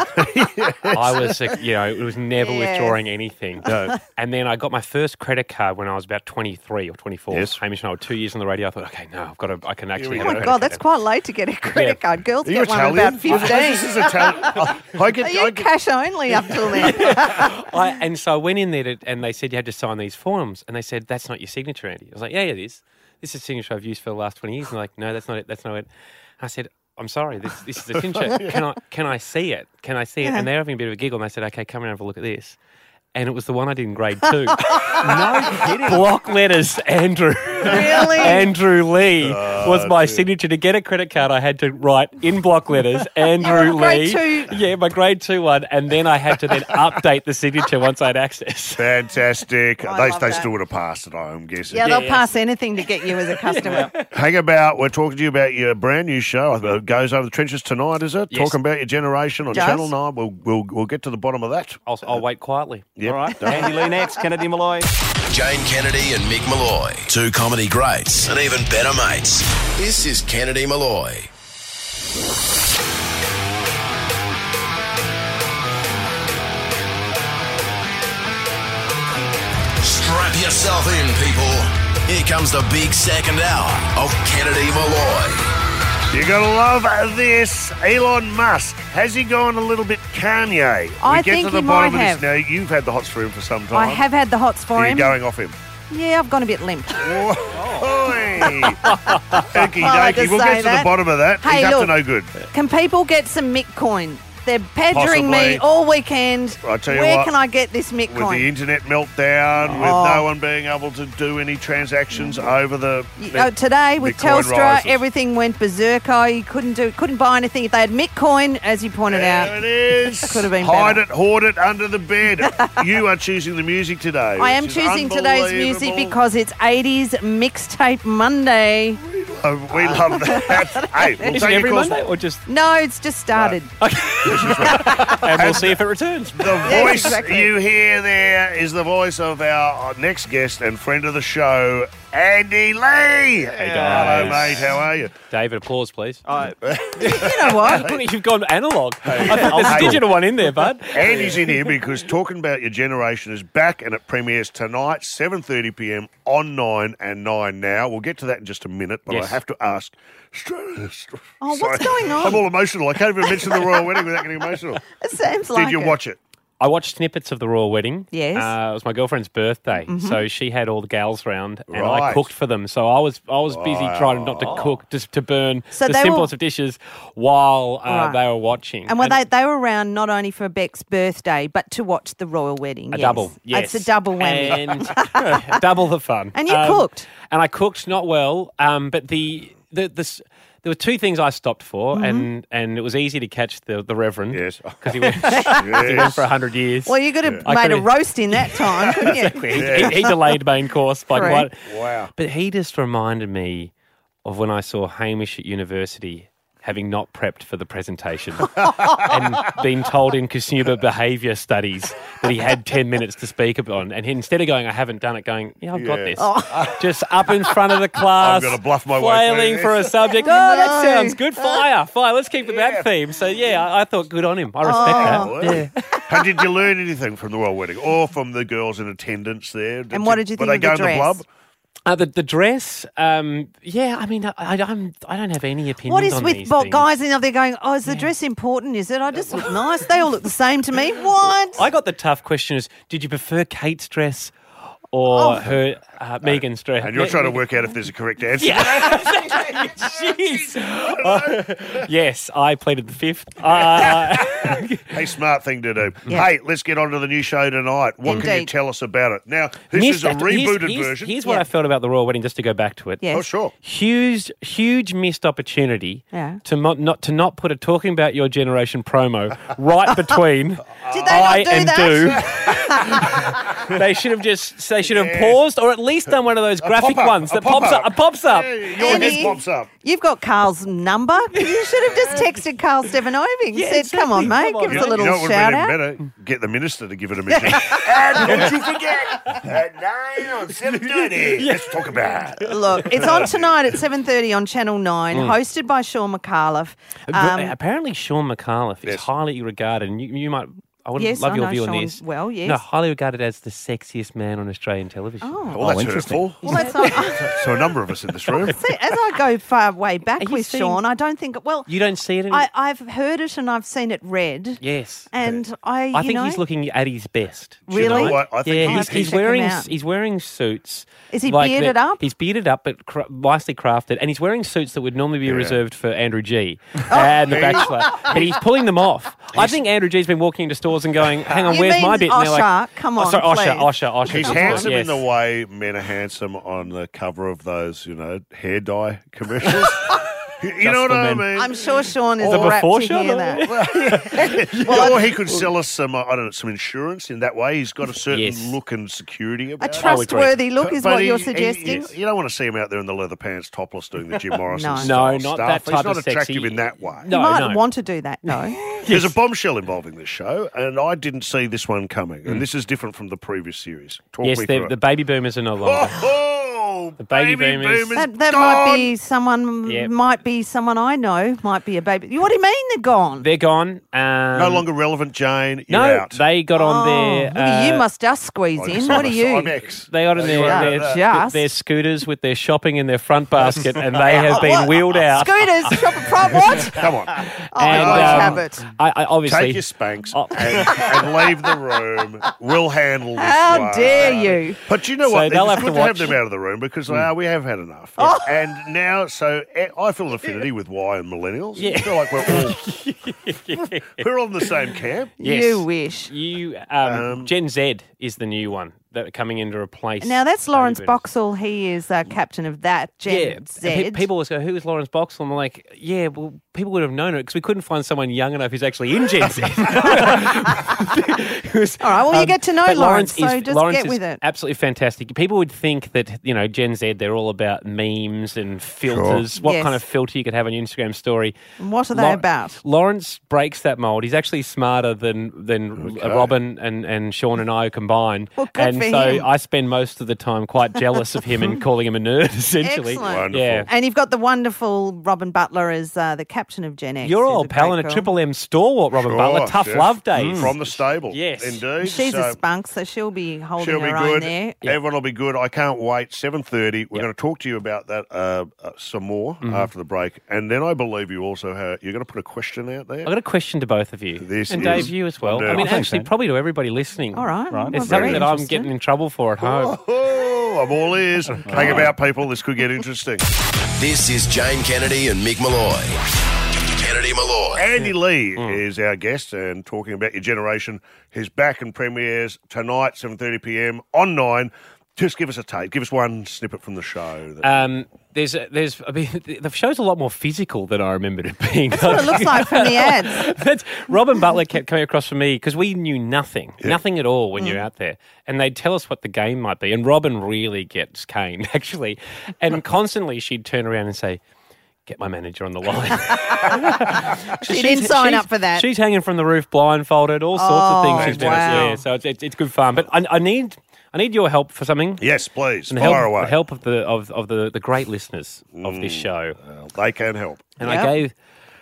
I was, a, you know, it was never Yes. withdrawing anything. No. And then I got my first credit card when I was about twenty-three or twenty-four. Yes. Hamish and I were two years on the radio. I thought, okay, no, I've got to, I can actually Oh have a my credit God, card. that's quite late to get a credit Yeah. card. Girls Are you get one at Italian? about fifteen. This is Italian. Oh, I get, Are you I get, cash only up till then? I, and so I went in there to, and they said you had to sign these forms, and they said that's not your signature, Andy. I was like, yeah, it is. This is a signature I've used for the last twenty years. And they're like, no, that's not it. That's not it. I said, I'm sorry, this this is a signature. Can I can I see it? Can I see it? Yeah. And they're having a bit of a giggle, and they said, okay, come around and have a look at this. And it was the one I did in grade two. No kidding. Block letters, Andrew. Really? Andrew Lee Oh, was my dear. signature. To get a credit card, I had to write in block letters Andrew Your grade Lee. two. Yeah, my grade two one, and then I had to then update the signature once I had access. Fantastic. I they love they that. still would have passed it, I'm guessing. Yeah, they'll yes. pass anything to get you as a customer. Hang about. We're talking to you about your brand new show. It goes over the trenches tonight, is it? Yes. Talking about your generation on Does. Channel nine. We'll, we'll, we'll get to the bottom of that. I'll, I'll wait quietly. Yep. All right. Andy Lee next. Kennedy Malloy. Jane Kennedy and Mick Malloy. Two comedy greats and even better mates. This is Kennedy Malloy. Strap yourself in, people. Here comes the big second hour of Kennedy Malloy. You're going to love this. Elon Musk. Has he gone a little bit Kanye? I we get think to the he bottom might of have. this now. You've had the hots for him for some time. I have had the hots for Are you him. going off him? Yeah, I've gone a bit limp. Oi. Okie I like dokie. to We'll say get to that. the bottom of that. Hey, He's up to look. no good. Can people get some Mitcoin? They're badgering Possibly. me all weekend. I tell you Where what, can I get this With the Mitcoin? internet meltdown, with Oh. no one being able to do any transactions over the... Oh, today with Bitcoin Telstra, rises. everything went berserker. You couldn't do, couldn't buy anything if they had Mitcoin, as you pointed There out. it is. Could have been Hide better. it, hoard it under the bed. You are choosing the music today. I am which is choosing today's music unbelievable. because it's eighties Mixtape Monday. Oh, we love that. Hey, we'll Is take it your every calls. Monday or just? No, it's just started. And we'll see if it returns. The Yeah, voice exactly. you hear there is the voice of our next guest and friend of the show, Andy Lee. Hey, guys. Hello, mate. How are you? David, applause, please. You know what? You've gone analog. I thought I'll there's a take it. digital one in there, bud. Andy's in here because Talking About Your Generation is back and it premieres tonight, seven thirty p m on Nine and Nine Now. We'll get to that in just a minute, but Yes. I have to ask. Oh, what's going on? I'm all emotional. I can't even mention the royal wedding without getting emotional. It seems like Did you it. watch it? I watched snippets of the royal wedding. Yes. Uh, it was my girlfriend's birthday, Mhm. so she had all the gals round, and Right. I cooked for them. So I was I was busy Wow. trying not to cook, just to burn So the they were- simplest of dishes while uh, Right. they were watching. And were they they were around not only for Beck's birthday, but to watch the royal wedding. A yes. double, yes. It's a double whammy. And double the fun. And you Um, cooked. And I cooked not well, um, but the the this. There were two things I stopped for, Mhm. and, and it was easy to catch the, the Reverend. Yes. Because he went, 'cause he went Yes. for one hundred years. Well, you could have I made a could've- roast in that time, couldn't you? Exactly. He, he, he delayed main course by quite. Correct. Wow. But he just reminded me of when I saw Hamish at university having not prepped for the presentation and been told in consumer behaviour studies that he had ten minutes to speak upon. And he, instead of going, I haven't done it, going, yeah, I've got Yeah. this. Oh. Just up in front of the class. I'm gonna bluff my way flailing through for a this. subject. No. Oh, that sounds good. Fire, fire. Let's keep with Yeah. that theme. So, yeah, I, I thought good on him. I respect Oh. that. Yeah. How did you learn anything from the royal wedding or from the girls in attendance there? And what did you Were think they of the going to dress? blub? Uh, the the dress, um, yeah. I mean, I, I, I'm, I don't have any opinions What is on with these bo- things. guys in there? They're going, oh, is the dress important? Is it? I just look nice. They all look the same to me. What? I got the tough question: is did you prefer Kate's dress or Oh. her uh, Megan's dress? And you're trying to work out if there's a correct answer. Yeah. Jeez. Uh, yes, I pleaded the fifth. Uh, Hey, smart thing to do. Yeah. Hey, let's get on to the new show tonight. What can you Indeed. tell us about it? Now, this missed is a that. Here's- rebooted here's, version. Here's what Yeah. I felt about the royal wedding. Just to go back to it. Yes. Oh, sure. Huge, huge missed opportunity Yeah. to mo- not to not put a talking about your generation promo right between Did they I not do and that? do. They should have just they should have Yes. paused or at least done one of those A graphic pop-up, ones a that pops pop-up. up. It pops up. Yeah, your Andy, head pops up. You've got Carl's number. You should have just texted Carl Stevanoving and Yeah, said, come on, exactly. mate, Come give on. us a You little know what would shout have out. been better? Get the minister to give it a mention. And don't you forget, at nine on seven thirty, let's talk about it. Look, it's on tonight at seven thirty on Channel nine, hosted by Sean McAuliffe. Um, Apparently, Sean McAuliffe is Yes. highly regarded, and you, you might. I would Yes, love I your know view on Sean this. well, yes. No, highly regarded as the sexiest man on Australian television. Oh. Well, that's interesting. hurtful. Well, that's not... So a number of us in this room. See, as I go far way Are back you with seeing- Sean, I don't think... Well, You don't see it. In, I, I've heard it and I've seen it read. yes. And I, I you think know, he's looking at his best. Do you know Really? what? I think Yeah, I'll he's, have to he's check him wearing out. he's wearing suits. Is he like bearded that- up? He's bearded up, but cra- nicely crafted, and he's wearing suits that would normally be Yeah. reserved for Andrew G Oh. and The Bachelor. But he's pulling them off. I think Andrew G's been walking into stores and going, hang on, You where's mean my bit? And they're like, Osher? Come Oh, on, sorry, Osher, please. Osher, Osher. He's Come on, handsome yes. in the way men are handsome on the cover of those, you know, hair dye commercials. You Just know what for I men. mean? I'm sure Sean is The rapt before to shot, hear or- that. or he could sell us some, uh, I don't know, some insurance in that way. He's got a certain Yes. look and security A about it. trustworthy look is But what he- you're he- suggesting. You, you don't want to see him out there in the leather pants, topless, doing the Jim Morrison No. style No, not stuff. that type He's not of sexy. attractive in that way. You No, might no. want to do that, though. There's a bombshell involving this show, and I didn't see this one coming. Mm. And this is different from the previous series. Talk Yes, me the, through the it. baby boomers are no longer. Oh, The baby boomers. That, that gone. might be someone. Yep. Might be someone I know. Might be a baby. What do you mean they're gone? They're gone. Um, No longer relevant, Jane. You're no, out. they got on Oh, their. look at you uh, must just squeeze I in. just What are saw you? I'm ex. They got on their, Yeah, their, yeah. their, Just. their scooters with their shopping in their front basket, and they have been What? wheeled out. Scooters, shop at front. What? Come on. Oh, And, Lord's um, habit. I, I obviously Take your spanks Oh. and, and leave the room. We'll handle this How one. dare you? But you know So what? they'll It's have good to to, have watch- them out of the room because uh, we have had enough. Oh. And now, so eh, I feel an affinity with Y and millennials. Yeah. I feel like we're all we're all in the same camp. Yes. You wish. You um, Um, Gen Z is the new one that are coming in to replace. Now that's baby Lawrence boomers. Boxall. He is uh, captain of that Gen Yeah, Z. and pe- people always go, "Who is Lawrence Boxall?" And I'm like, "Yeah, well, people would have known it because we couldn't find someone young enough who's actually in Gen Z." Who's- All right, well, you get to know but Lawrence, so is, just Lawrence get is with it. Absolutely fantastic. People would think that you know Gen Z, they're all about memes and filters. What Yes. kind of filter you could have on your Instagram story? And what are they Lau- about? Lawrence breaks that mold. He's actually smarter than than Okay. Robin and, and Sean and I combined. Well, good and for so him. I spend most of the time quite jealous of him and calling him a nerd, essentially. Excellent. Wonderful. Yeah. And you've got the wonderful Robin Butler as uh, the captain of Gen X. Your who's old a pal great and a girl. Triple M stalwart, Robin Sure, Butler. Tough yes. love days. From the stable. Yes. Indeed. She's So a spunk, so she'll be holding she'll be her own good. there. Everyone will be good. I can't wait. seven thirty. We're Yep. going to talk to you about that uh, uh, some more Mm-hmm. after the break. And then I believe you also have, you're going to put a question out there. I've got a question to both of you. This and is Dave, you as well. I wonderful. mean, Oh, thanks, actually, Dave. probably to everybody listening. All right. Right. It's Well, something very that I'm interesting. getting in trouble for at home. Oh, I'm all ears. Hang about, people. This could get interesting. This is Jane Kennedy and Mick Malloy. Kennedy Malloy. Andy Lee Mm. is our guest and talking about your generation. He's back and premieres tonight, seven thirty p.m. on Nine. Just give us a tape. Give us one snippet from the show. that- Um, there's, a, there's, I mean, the show's a lot more physical than I remembered it being. That's what it looks like from the ads. That's, Robin Butler kept coming across from me because we knew nothing, nothing at all when you're out there. And they'd tell us what the game might be. And Robin really gets caned, actually. And constantly she'd turn around and say, "Get my manager on the line." She didn't sign she's- up for that. She's hanging from the roof blindfolded, all sorts of things Oh, she's doing. wow. Yeah, so it's, it's, it's good fun. But I, I need I need your help for something. yes, please. And the Fire help, away. the help of the of, of the, the great listeners of this show. Well, they can help. And Yep. I gave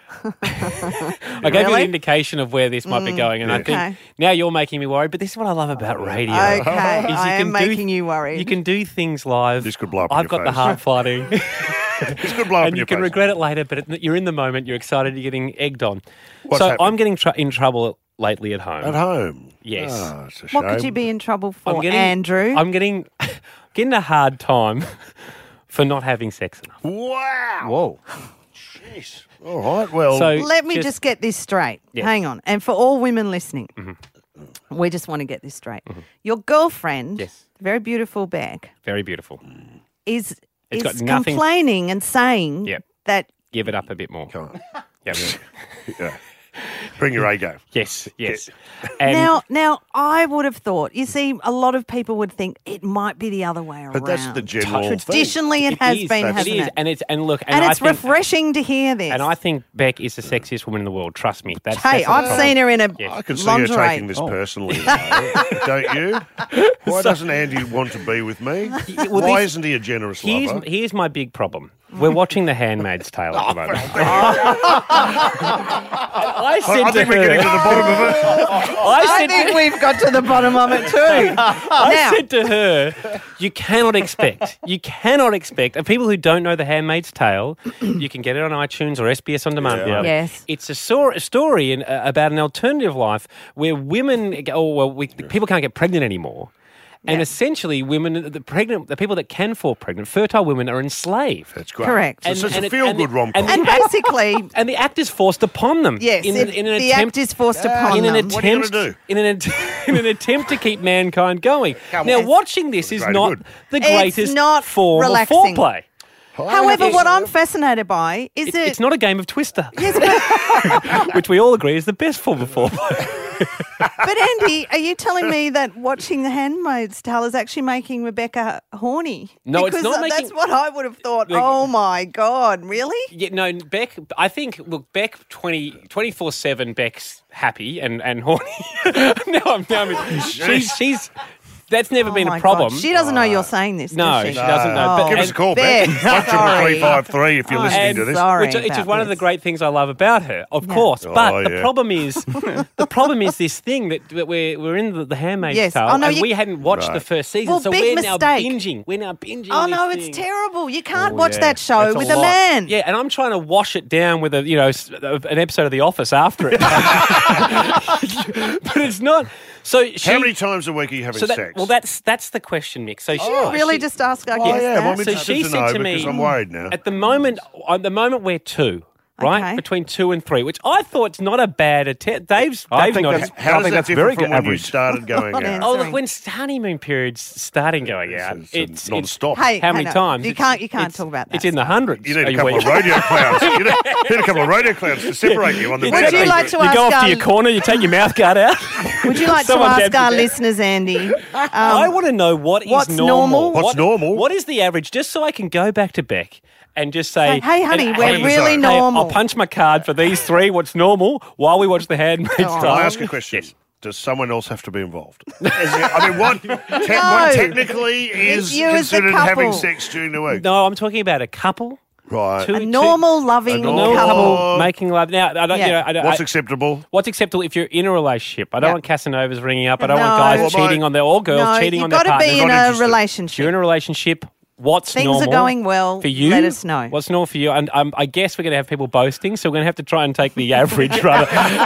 I gave you Really? an indication of where this might be going, and I think Okay. now you're making me worried. But this is what I love about radio. Okay, is I am do- making you worried. You can do things live. This could blow up in I've your got the face. heart fighting, This could blow up and in you your can face. regret it later. But it, you're in the moment. You're excited. You're getting egged on. What's so happening? I'm getting tr- in trouble lately at home. At home. Yes. Oh, it's a shame. What could you be in trouble for, I'm getting, Andrew? I'm getting getting a hard time for not having sex enough. Wow. Whoa. Jeez. All right. Well, So Let me just- just, get this straight. Yes. Hang on. And for all women listening, Mm-hmm. we just want to get this straight. Your girlfriend, Yes. very beautiful Beck, Very beautiful. is It's is got nothing- complaining and saying Yep. that Give it up a bit more. Come on. Yep. Yeah. Bring your A game. Yes, yes. And now now I would have thought, you see, a lot of people would think it might be the other way around. But that's the general thing. Traditionally it, it has is, been, it hasn't is, it? and it's and look, and, And I it's think, refreshing to hear this. And I think Beck is the sexiest woman in the world. Trust me. That's, Hey, that's the I've problem. seen her in a Yes. I can see lingerie. her taking this personally, though, don't you? Why doesn't Andy want to be with me? well, Why this- isn't he a generous Here's, lover? here's my big problem. We're watching The Handmaid's Tale at the moment. I said I to think her, we're getting to the bottom of it. I I said think to, we've got to the bottom of it too. I now, said to her, you cannot expect, you cannot expect, and people who don't know The Handmaid's Tale, you can get it on iTunes or S B S On Demand. Yeah. Yes. It's a, so- a story in, uh, about an alternative life where women, oh, well, we, people can't get pregnant anymore. And essentially, women, the pregnant, the people that can fall pregnant, fertile women, are enslaved. That's great. Correct. So it's such a feel-good rom-com. And basically, and the act is forced upon them. Yes, in, it- in an the attempt, act is forced upon in an them. Attempt, What are you gonna do? In an, att- in an attempt to keep mankind going. Come now, on. watching this is Very not good. the It's greatest not form relaxing. of foreplay. However, what I'm fascinated by is It's, that it's not a game of Twister, Yes, but, which we all agree is the best form of foreplay. but Andy, are you telling me that watching The Handmaid's Tale is actually making Rebecca horny? No, it's because not that's making- what I would have thought. Like- Oh my God, really? Yeah, no, Beck, I think, look, Beck twenty, twenty-four seven, Beck's happy and, and horny. no, I'm, no, I'm, she's, she's, that's never Oh been my a problem. God. She doesn't know you're saying this. No, does she she? doesn't know. Oh, But- Give us a and- call, Beck. Beck, one triple three five three if you're Oh, listening I'm to this. sorry Which, which is about one of the this. great things I love about her, of Yeah. course. Oh, But the yeah. problem is, the problem is this thing that, that we're we're in the, the Handmaid's Yes. Tale, Oh, no, and you- we hadn't watched Right. the first season, Well, so big we're now mistake. binging. We're now binging. Oh this no, thing. it's terrible. You can't Oh, watch yeah. that show It's a with a lot. man. Yeah, and I'm trying to wash it down with a you know s- an episode of The Office after it. But it's not. So she, How many times a week are you having so that, sex? Well, that's that's the question, Mick. So she, Oh, really? she- Just ask our Oh, guest yeah, that? well, I'm so interested she to said know to me, because I'm worried now. At the moment, at the moment we're two, right Okay. between two and three, which I thought's not a bad attempt. Dave's, I Dave's think not. that's- How I does think that that's differ very from good when you average. started going Not out? answering. Oh, look, when honeymoon period's starting going out, It's, it's, it's it's non-stop. Hey, how hey, many no, times? You It's- can't. You can't it's- talk about that. It's in the hundreds. You need a a couple week. of rodeo clowns. You need, need a couple of rodeo clowns to separate you on the Would you meadow. like to You ask go off our, to your corner, you take your mouth guard out. Would you like to Someone ask dabs our you down. listeners, Andy? Um, I want to know what is what's normal? What's What- normal? What is the average? Just so I can go back to Beck and just say, Hey, hey, honey, and- we're hey, really hey, normal. I'll punch my card for these three. What's normal while we watch The Handmaid's Oh. Can I Tale? ask a question? Does someone else have to be involved? Is it- I mean, what, te- what technically is you as the considered having couple. sex during the week? No, I'm talking about a couple. Right. Two- a normal, loving A normal- couple. couple making love. Now, I don't. Yeah. You know, I don't What's I- acceptable? What's acceptable if you're in a relationship? I don't Yeah. want Casanovas ringing up. I don't want No. guys Well, cheating mate- on their or girls No, cheating you've on their got to partners. be in Not a interested. If you're relationship. in a relationship, what's Things normal are going well. for you? Let us know. What's normal for you? And um, I guess we're going to have people boasting, so we're going to have to try and take the average rather.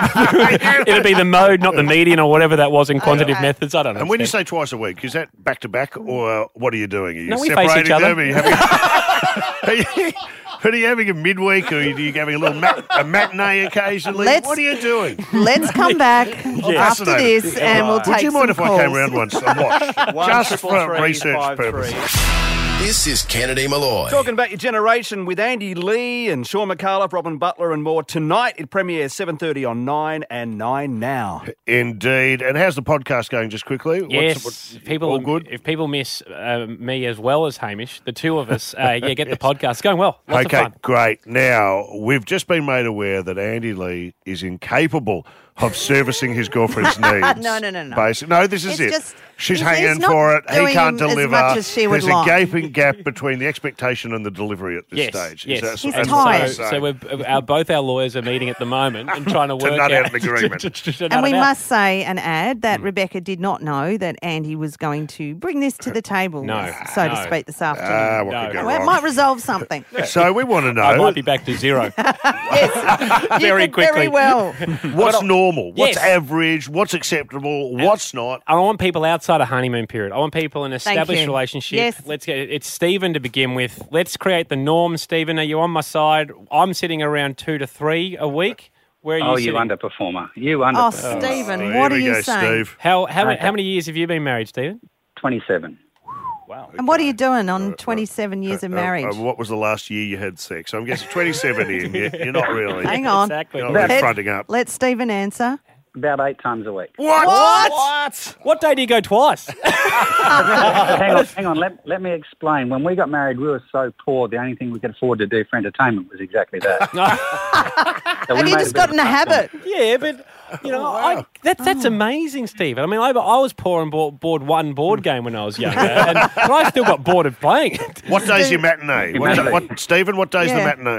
It'll be the mode, not the median, or whatever that was in quantitative Okay. methods. I don't know. And when you say twice a week, is that back to back, or uh, what are you doing? Are you No, we face separating each other. them? Are you having, are you, are you having a midweek, or are you having a little mat, a matinee occasionally? Let's- what are you doing? Let's come back after Fascinating. this and we'll Would take you mind some if calls. I came round once and watched, One just triple for three research five purposes? three. This is Kennedy Malloy. Talking about your generation with Andy Lee and Sean McAuliffe, Robin Butler and more. Tonight it premieres seven thirty on nine and nine now. Indeed. And how's the podcast going, just quickly? What's- Yes, what's- if people. all good? If people miss uh, me as well as Hamish, the two of us, uh, yeah, get the podcast It's going well. Lots Okay, of fun. great. Now, we've just been made aware that Andy Lee is incapable of servicing his girlfriend's needs. No, no, no, no. Basi- no, this is It's it. just- She's he's- hanging he's not for it. He doing can't as deliver. much as she would There's like. a gaping gap between the expectation and the delivery at this Yes, stage. Is yes. that- He's that's And what tired. I'm So, saying. so we're, our, both our lawyers are meeting at the moment and trying to To work nut out out an agreement. to- to- to nut And we it out. must say and add that Rebecca did not know that Andy was going to bring this to the table, No, so to no. speak, this Ah, afternoon. what No. could go Well, it wrong? might resolve something. So we want to know I might be back to zero. yes, Very you did quickly. very well. what's normal, what's Yes. average, what's acceptable, what's not. I want people outside a honeymoon period. I want people in an Thank established you. relationship. Yes. Let's get it's Stephen to begin with. Let's create the norm, Stephen. Are you on my side? I'm sitting around two to three a week. Where are you Oh, sitting? you underperformer. You Oh, underperformer. Stephen, Here what are we you go, saying? Steve. How how, many, Okay. how many years have you been married, Stephen? twenty-seven. Wow. And what are you doing on twenty-seven years of Uh, marriage? uh, what was the last year you had sex? I'm guessing twenty-seven in. You're, you're not really. Hang on. Exactly. You're not really Let- fronting up. Let Stephen answer. About eight times a week. What? What? What day do you go twice? hang on, hang on. Let, let me explain. When we got married, we were so poor, the only thing we could afford to do for entertainment was exactly that. So we Have you made just a bit got of in a habit? yeah, but you know, I, that, that's amazing, Stephen. I mean, I, I was poor and bought, bought one board game when I was younger, and, and I still got bored of playing it. What day's your matinee? Your What, matinee. what, Stephen, what day's Yeah. the matinee?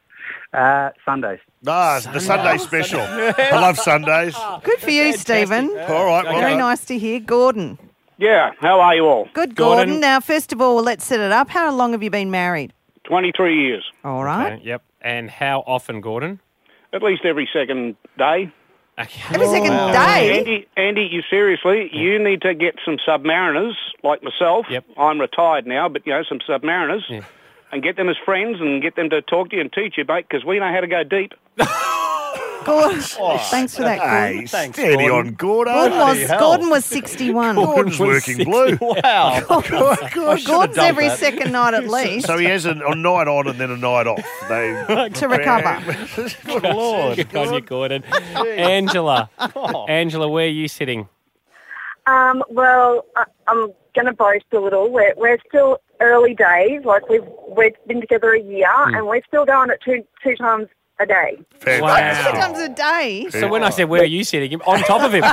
Uh, Sundays. Ah, the Sunday special. I love Sundays. All Good for you, Stephen. right, well Very done. nice to hear. Gordon. Yeah, how are you all? Good, Gordon. Gordon. Now, first of all, let's set it up. How long have you been married? twenty-three years. All right. Okay, yep. And how often, Gordon? At least every second day. Every second Wow. day? Andy, Andy, you seriously, you need to get some submariners like myself. Yep. I'm retired now, but, you know, some submariners. Yeah. And get them as friends and get them to talk to you and teach you, mate, because we know how to go deep. Gordon, thanks for that, Gordon. Hey, steady on, Gordo. Gordon was, Bloody hell. Gordon was sixty-one. Gordon's working blue. Wow. Well, Gordon's every second night at least. So he has a, a night on and then a night off. They, To recover. Good Lord. Good on you, Gordon. Angela. Angela, where are you sitting? Um, well, I, I'm going to boast a little. We're, we're still early days. Like, we've, we've been together a year, Mm. and we're still going at two two times a day. Wow. Two times a day. So when I said, where are you sitting? I'm on top of him.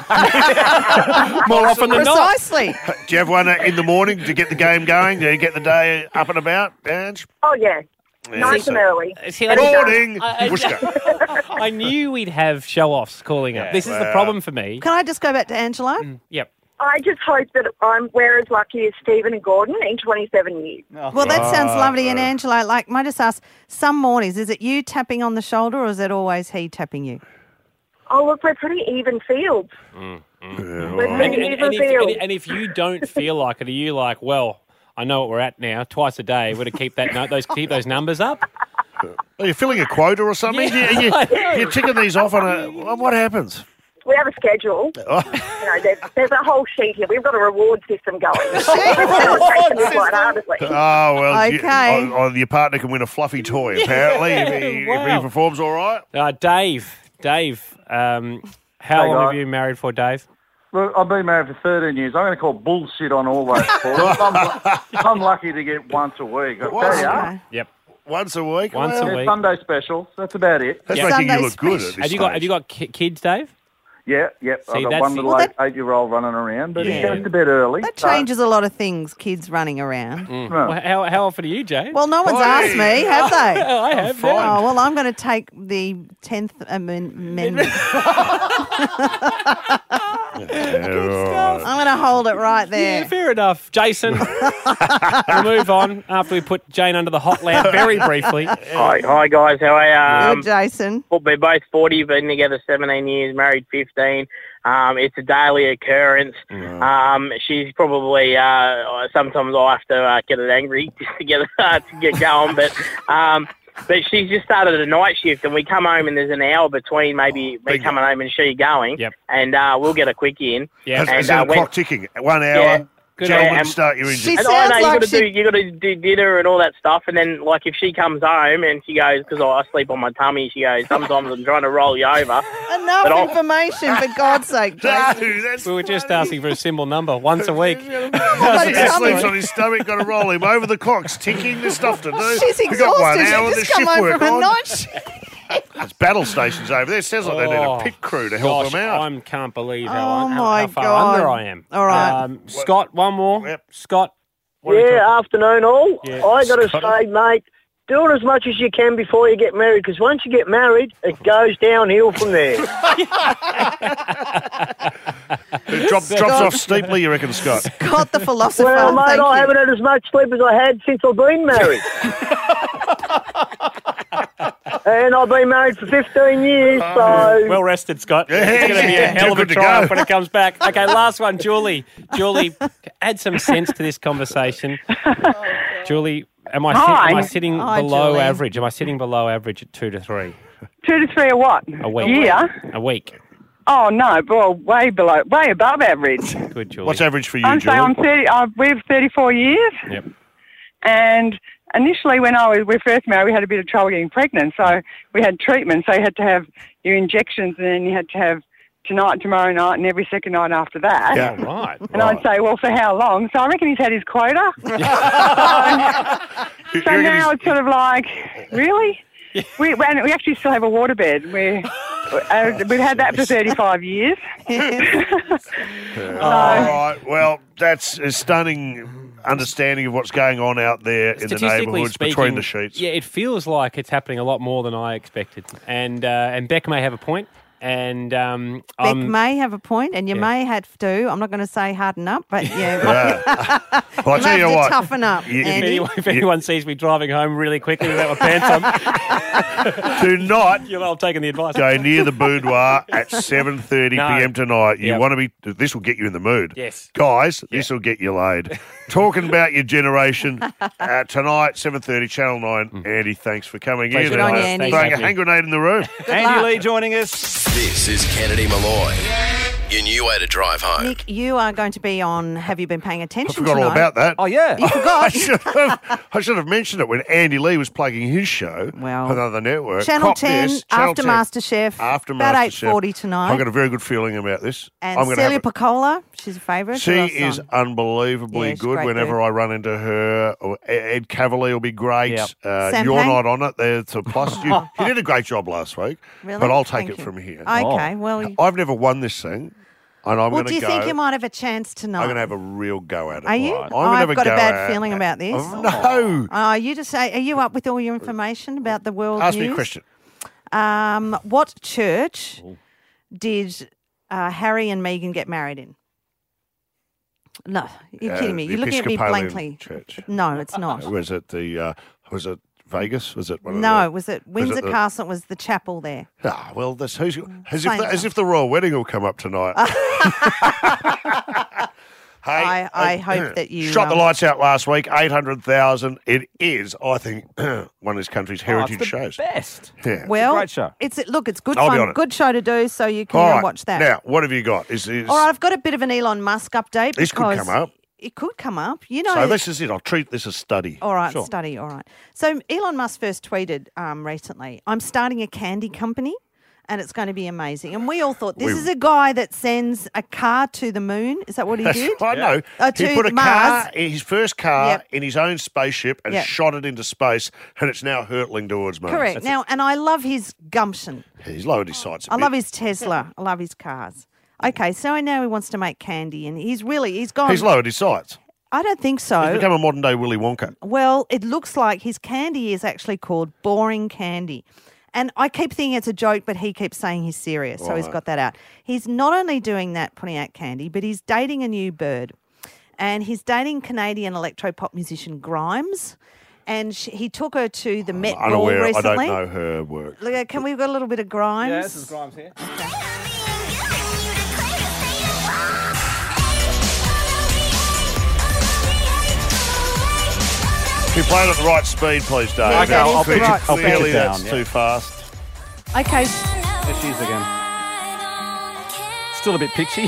More often than not. Precisely. Do you have one uh, in the morning to get the game going? Do you get the day up and about, Ange? Oh, yeah. Yeah, nice so- and early. See, I- Morning, I- I- Whooshka. I knew we'd have show-offs calling up. This is the Wow. problem for me. Can I just go back to Angelo? Yep. I just hope that I'm we're as lucky as Stephen and Gordon in twenty-seven years. Well, that sounds lovely. And Angelo, like, might I just ask, some mornings, is it you tapping on the shoulder or is it always he tapping you? Oh, look, we're pretty even fields. Mm, We're And, pretty and- even and if, fields. and, and if you don't feel like it, are you like, well, I know what we're at now, twice a day, we're to keep that no- those keep those numbers up? Are you filling a quota or something? Yeah, you, I know. you, you're ticking these off on a... What happens? We have a schedule. Oh. You know, there's, there's a whole sheet here. We've got a reward system going. We're taking this quite hardly. Oh, well, you- Okay. oh, oh, your partner can win a fluffy toy, apparently, if, he, if Wow. he performs all right. Uh, Dave, Dave, um, how Hey, long guys. have you been married for, Dave? Look, I've been married for thirteen years. I'm going to call bullshit on all those calls. I'm, I'm lucky to get once a week. I Once tell a you. Yep. Once a week? Once Well, a week. Sunday specials. That's about it. That's Yeah. making you Sunday look good at special. this Have you got stage. Have you got ki- kids, Dave? Yeah, yeah. See, I've got that's one the- little Well, eight, eight-year-old running around, but Yeah. he goes to bed early. That so- changes a lot of things, kids running around. Mm. Well, how, how often are you, Jane? Well, no one's Oi. asked me, have they? I have. fine. Oh, well, I'm going to take the tenth amendment. I'm going to hold it right there. Yeah, fair enough. Jason, we'll move on after we put Jane under the hot lamp very briefly. Hi, hi guys. How are you? Um, Good, Jason. well, we're both forty, been together seventeen years, married fifteen. Um, it's a daily occurrence. Um, she's probably uh, sometimes I have to uh, get it angry just to get uh, to get going, but. Um, But she's just started a night shift, and we come home, and there's an hour between maybe me coming home and she going, Yep. and uh, we'll get a quickie in. Has, and has that uh, a when- clock ticking? One hour. Yeah. Good Gentlemen, and- start your engine. She And I know sounds you like got to she- do you got to do dinner and all that stuff, and then like if she comes home and she goes because I sleep on my tummy, she goes sometimes I'm trying to roll you over. Enough But I'll- information, for God's sake, Jason. No, that's We were just asking for a symbol number once a week. He sleeps on his stomach, got to roll him over the clock's ticking. There's stuff to do. She's We got one exhausted. hour. She's There's just come shift home work from a on. night shift. There's battle stations over there. It sounds like they need Oh, a pit crew to help Gosh, them out. I can't believe how, Oh, how, my how far God. under I am. All right. Um, Scott, one more. Yep. Scott. what are you Yeah, talking- afternoon all. Yeah. I got to Scott. say, mate, do it as much as you can before you get married, because once you get married, it goes downhill from there. It drop, drops off steeply, you reckon, Scott? Scott the philosopher. Well, mate, thank I you. haven't had as much sleep as I had since I've been married. And I've been married for fifteen years, so... Well rested, Scott. Yeah, it's going to be a yeah, hell of a good to triumph go. when it comes back. Okay, last one, Julie. Julie, add some sense to this conversation. Julie, am I, sit- Hi. am I sitting Hi, below Julie. average? Am I sitting below average at two to three Two to three or what? a week? Year? A week. Oh no, well, way below, way above average. Good, Julie. What's average for you, I'm Julie? saying I'm thirty. Uh, we've thirty-four years, Yep. and initially when I was we first married, we had a bit of trouble getting pregnant, so we had treatment. So you had to have your injections, and then you had to have tonight, tomorrow night, and every second night after that. Yeah, right. And I'd say, well, for how long? So I reckon he's had his quota. You So reckon now he's- it's sort of like, really? We and we actually still have a waterbed. We uh, we've had that for thirty-five years. All right. Well, that's a stunning understanding of what's going on out there in the Statistically neighbourhoods speaking, between the sheets. Yeah, it feels like it's happening a lot more than I expected. And uh, and Beck may have a point, and um, Beck I'm, may have a point, and you Yeah. may have to. I'm not going to say harden up, but yeah, Yeah. Well, I'll you tell have you to what. toughen up. You- if, Andy. anyone, if anyone sees me driving home really quickly without my pants on, Do not you know, I'm taking the advice. go near the boudoir at seven thirty No. p.m. tonight. You Yep. want to be. This will get you in the mood. Yes. Guys, this will get you laid. Talking about your generation uh, tonight, seven thirty, Channel nine. Andy, thanks for coming Pleasure. in. Good on and you, uh, Andy. Throwing Thank a you. hand grenade in the room. Andy Lee joining us. This is Kennedy Malloy. Your new way to drive home. Nick, you are going to be on Have You Been Paying I Attention forgot all tonight? about that. Oh, yeah. You I forgot. should, have, I should have mentioned it when Andy Lee was plugging his show Well, on another network. Channel Cop ten, this, Channel after ten. MasterChef, After about MasterChef. eight forty tonight. I've got a very good feeling about this. And I'm gonna Celia have a- Piccola, she's a favourite. She Who else is on? unbelievably Yeah, she's a good. great Whenever dude. I run into her, or Ed Cavalier will be great. Yep. Uh, Sam you're Payne? not on it. There's a plus. You, you did a great job last week, Really? but I'll take Thank it you. from here. Okay, well, you- I've never won this thing, and I'm well, going do to you go. think you might have a chance tonight? I'm going to have a real go at it. Are you? I'm Oh, gonna have I've got a go bad at- feeling about this. Oh, no. Oh, you just say, are you up with all your information about the world Ask news? me a question. Um, what church did uh, Harry and Meghan get married in? No, you're Uh, kidding me. the You're looking at me Episcopalian blankly. Church. No, it's not. Was it the? Uh, was it Vegas? Was it? One of No, the, it was at was Windsor it the- Castle. It was the chapel there. Ah, well, that's who's as if Same the, as stuff. if the royal wedding will come up tonight. Hey, I, I uh, hope that you shot the um, lights out last week. Eight hundred thousand. It is, I think, one of this country's Oh, heritage it's the shows. best. Yeah. Well, great show. It's look, it's good I'll be on fun, it. good show to do, so you can All uh, right. watch that. Now, what have you got? Is, is All right, I've got a bit of an Elon Musk update. This could because come up. It could come up. You know. so this is it. I'll treat this as study. All right, Sure. study. All right. So Elon Musk first tweeted um, recently, "I'm starting a candy company, and it's going to be amazing." And we all thought this We- is a guy that sends a car to the moon. Is that what he That's did? I know. Uh, he to put a Mars. car, his first car, Yep. in his own spaceship and Yep. shot it into space, and it's now hurtling towards Mars. Correct. That's Now, and I love his gumption. it. He's lowered his sights a I bit. love his Tesla. I love his cars. Okay, so I know he wants to make candy, and he's really he's gone. He's lowered his sights. I don't think so. He's become a modern day Willy Wonka. Well, it looks like his candy is actually called boring candy. And I keep thinking it's a joke, but he keeps saying he's serious, so he's Right. got that out. He's not only doing that, putting out candy, but he's dating a new bird. And he's dating Canadian electro-pop musician Grimes. And she, he took her to the Met Ball Unaware. I recently. don't know her work. Look, uh, can we got a little bit of Grimes? Yeah, this is Grimes here. Can you play it at the right speed, please, Dave? Yeah, that is the right speed. Clearly, I'll that's pitch it down, too yeah. fast. Okay. There she is again. Still a bit pitchy.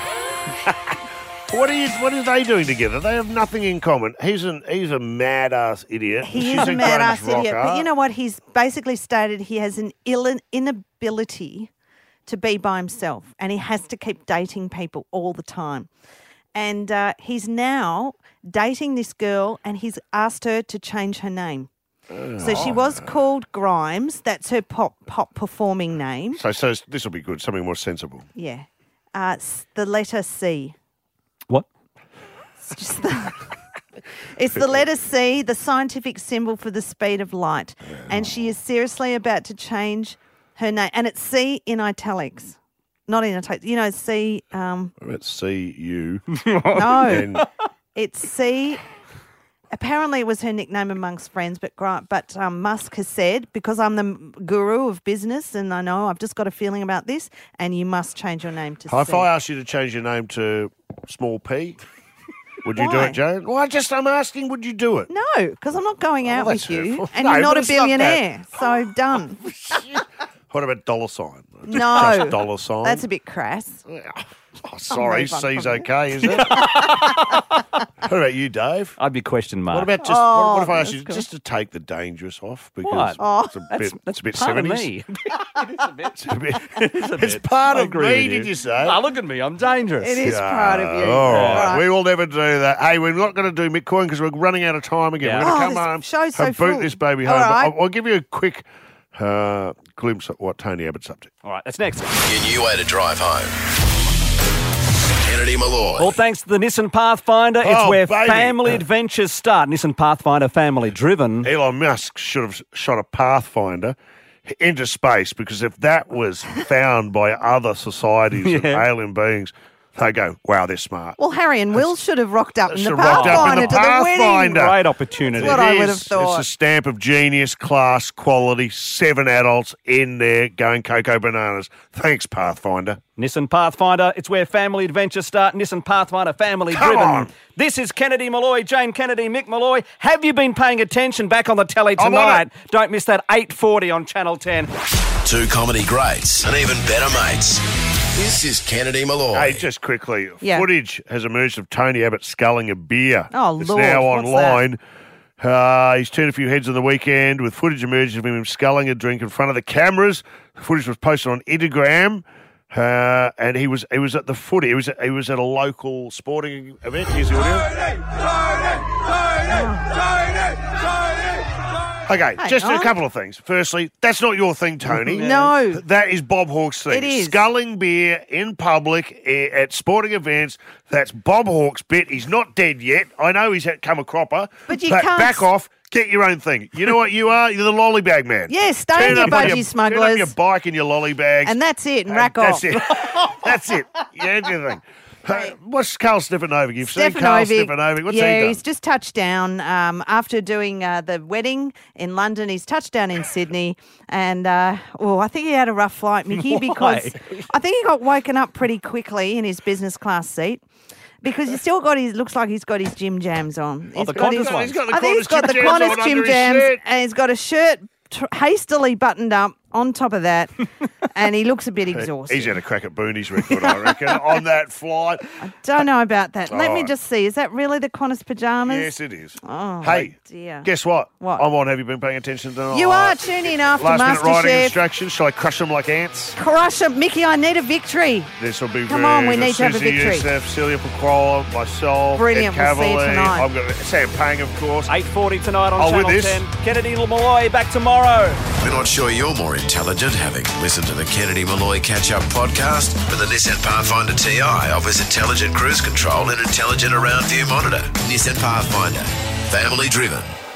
What are you? What are they doing together? They have nothing in common. He's an he's a mad ass idiot. He She's is a mad ass grunge idiot. But rocker. you know what? He's basically stated he has an Ill- inability to be by himself and he has to keep dating people all the time. And uh, he's now dating this girl and he's asked her to change her name. So she was called Grimes. That's her pop pop performing name. So, so this will be good. Something more sensible. Yeah. Uh, s- the letter C. What? It's just the, it's the letter C, the scientific symbol for the speed of light. And she is seriously about to change her name. And it's C in italics. Not in italics. You know, C. Um, Let's see you. no, And it's C. Apparently, it was her nickname amongst friends, but Gra- but um, Musk has said, because I'm the m- guru of business and I know I've just got a feeling about this, and you must change your name to if C. I asked you to change your name to Small P, would you do Why? it, Joan? Well, I just I'm asking, would you do it? No, because I'm not going out Oh, with that's you, hurtful. and No, you're not but a it's not that. billionaire, so done. What about dollar sign? Just, No, just dollar sign. that's a bit crass. Oh, sorry, move on C's from okay, is it? What about you, Dave? I'd be question mark. What about just? Oh, what, what if I asked that's you good. just to take the dangerous off because What? Oh. it's a That's, bit, that's it's a bit part of seventies. me. it is a bit. It's, a bit, It is a it's bit. part I of agree me. with you. Did you say? Ah, look at me. I'm dangerous. It is Yeah, proud of you. All right. All right. We will never do that. Hey, we're not going to do Bitcoin because we're running out of time again. Yeah. We're going to Oh, come this home show's so and boot full. this baby All home. But right. I'll, I'll give you a quick uh, glimpse at what Tony Abbott's up to. All right, that's next. Your new way to drive home. Kennedy Malloy. All thanks to the Nissan Pathfinder. It's Oh, where baby. family adventures start. Nissan Pathfinder, family driven. Elon Musk should have shot a Pathfinder. into space, because if that was found by other societies of Yeah. alien beings, they go, wow, they're smart. Well, Harry and Will should have rocked up in the Should have rocked up in Pathfinder the to the wedding. Pathfinder. Great opportunity. That's what I It would is. have thought. It's a stamp of genius, class, quality, seven adults in there going cocoa bananas. Thanks, Pathfinder. Nissan Pathfinder, it's where family adventures start. Nissan Pathfinder, family Come driven. on. This is Kennedy Malloy, Jane Kennedy, Mick Malloy. Have you been paying attention back on the telly I'm on tonight? Don't miss that eight forty on Channel ten. Two comedy greats and even better mates. This is Kennedy Malloy. Hey, just quickly, Yeah. footage has emerged of Tony Abbott sculling a beer. Oh, it's Lord, now what's online. Uh, he's turned a few heads on the weekend with footage emerging of him sculling a drink in front of the cameras. The footage was posted on Instagram, uh, and he was he was at the footy. He was at, he was at a local sporting event. Here's the audio. Okay, Hang just a on. couple of things. Firstly, that's not your thing, Tony. No. That is Bob Hawke's thing. It is. Sculling beer in public eh, at sporting events. That's Bob Hawke's bit. He's not dead yet. I know he's had- come a cropper. But you can't- Back off. Get your own thing. You know what you are? You're the lollybag man. Yeah, stay Turn in your up on budgie Turn up smugglers. your bike and your lollybags. And that's it, and And rack off. That's it. That's it. Yeah, everything. Uh, what's Carl Stefanovic? You've seen Carl Stefanovic, Stefanovic. What's yeah, he done? he's just touched down um, after doing uh, the wedding in London. He's touched down in Sydney, and uh, oh, I think he had a rough flight, Mickey, Why? because I think he got woken up pretty quickly in his business class seat. Because he's still got his, looks like he's got his gym jams on. Oh, He's the got his, Qantas ones. He's got the I think he's Qantas got the gym jams Qantas on gym under his jams, shirt. and he's got a shirt tr- hastily buttoned up on top of that, and he looks a bit exhausted. He's had a crack at Booney's record, I reckon, on that flight. Don't know about that. Let me Oh. just see. Is that really the Qantas pajamas? Yes, it is. Oh, Hey, dear. guess what? What? I'm on. Have you been paying attention tonight? You are. Tune in after Last minute writing MasterChef. instructions. Shall I crush them like ants? Crush it, Mickey. I need a victory. This will be Come very on, we good. need to have a Susie victory. Youssef, Celia Pacquola, myself, Brilliant. Ed We'll see you Cavalier. tonight. I've got Sam Pang, of course. eight forty tonight on Oh, with Channel this? ten. Kennedy Malloy back tomorrow. We're not sure you're more intelligent having listened to the Kennedy Malloy Catch-Up podcast, but the Nissan Pathfinder T I offers intelligent cruise control and intelligent around view monitor. Nissan Pathfinder. Family driven.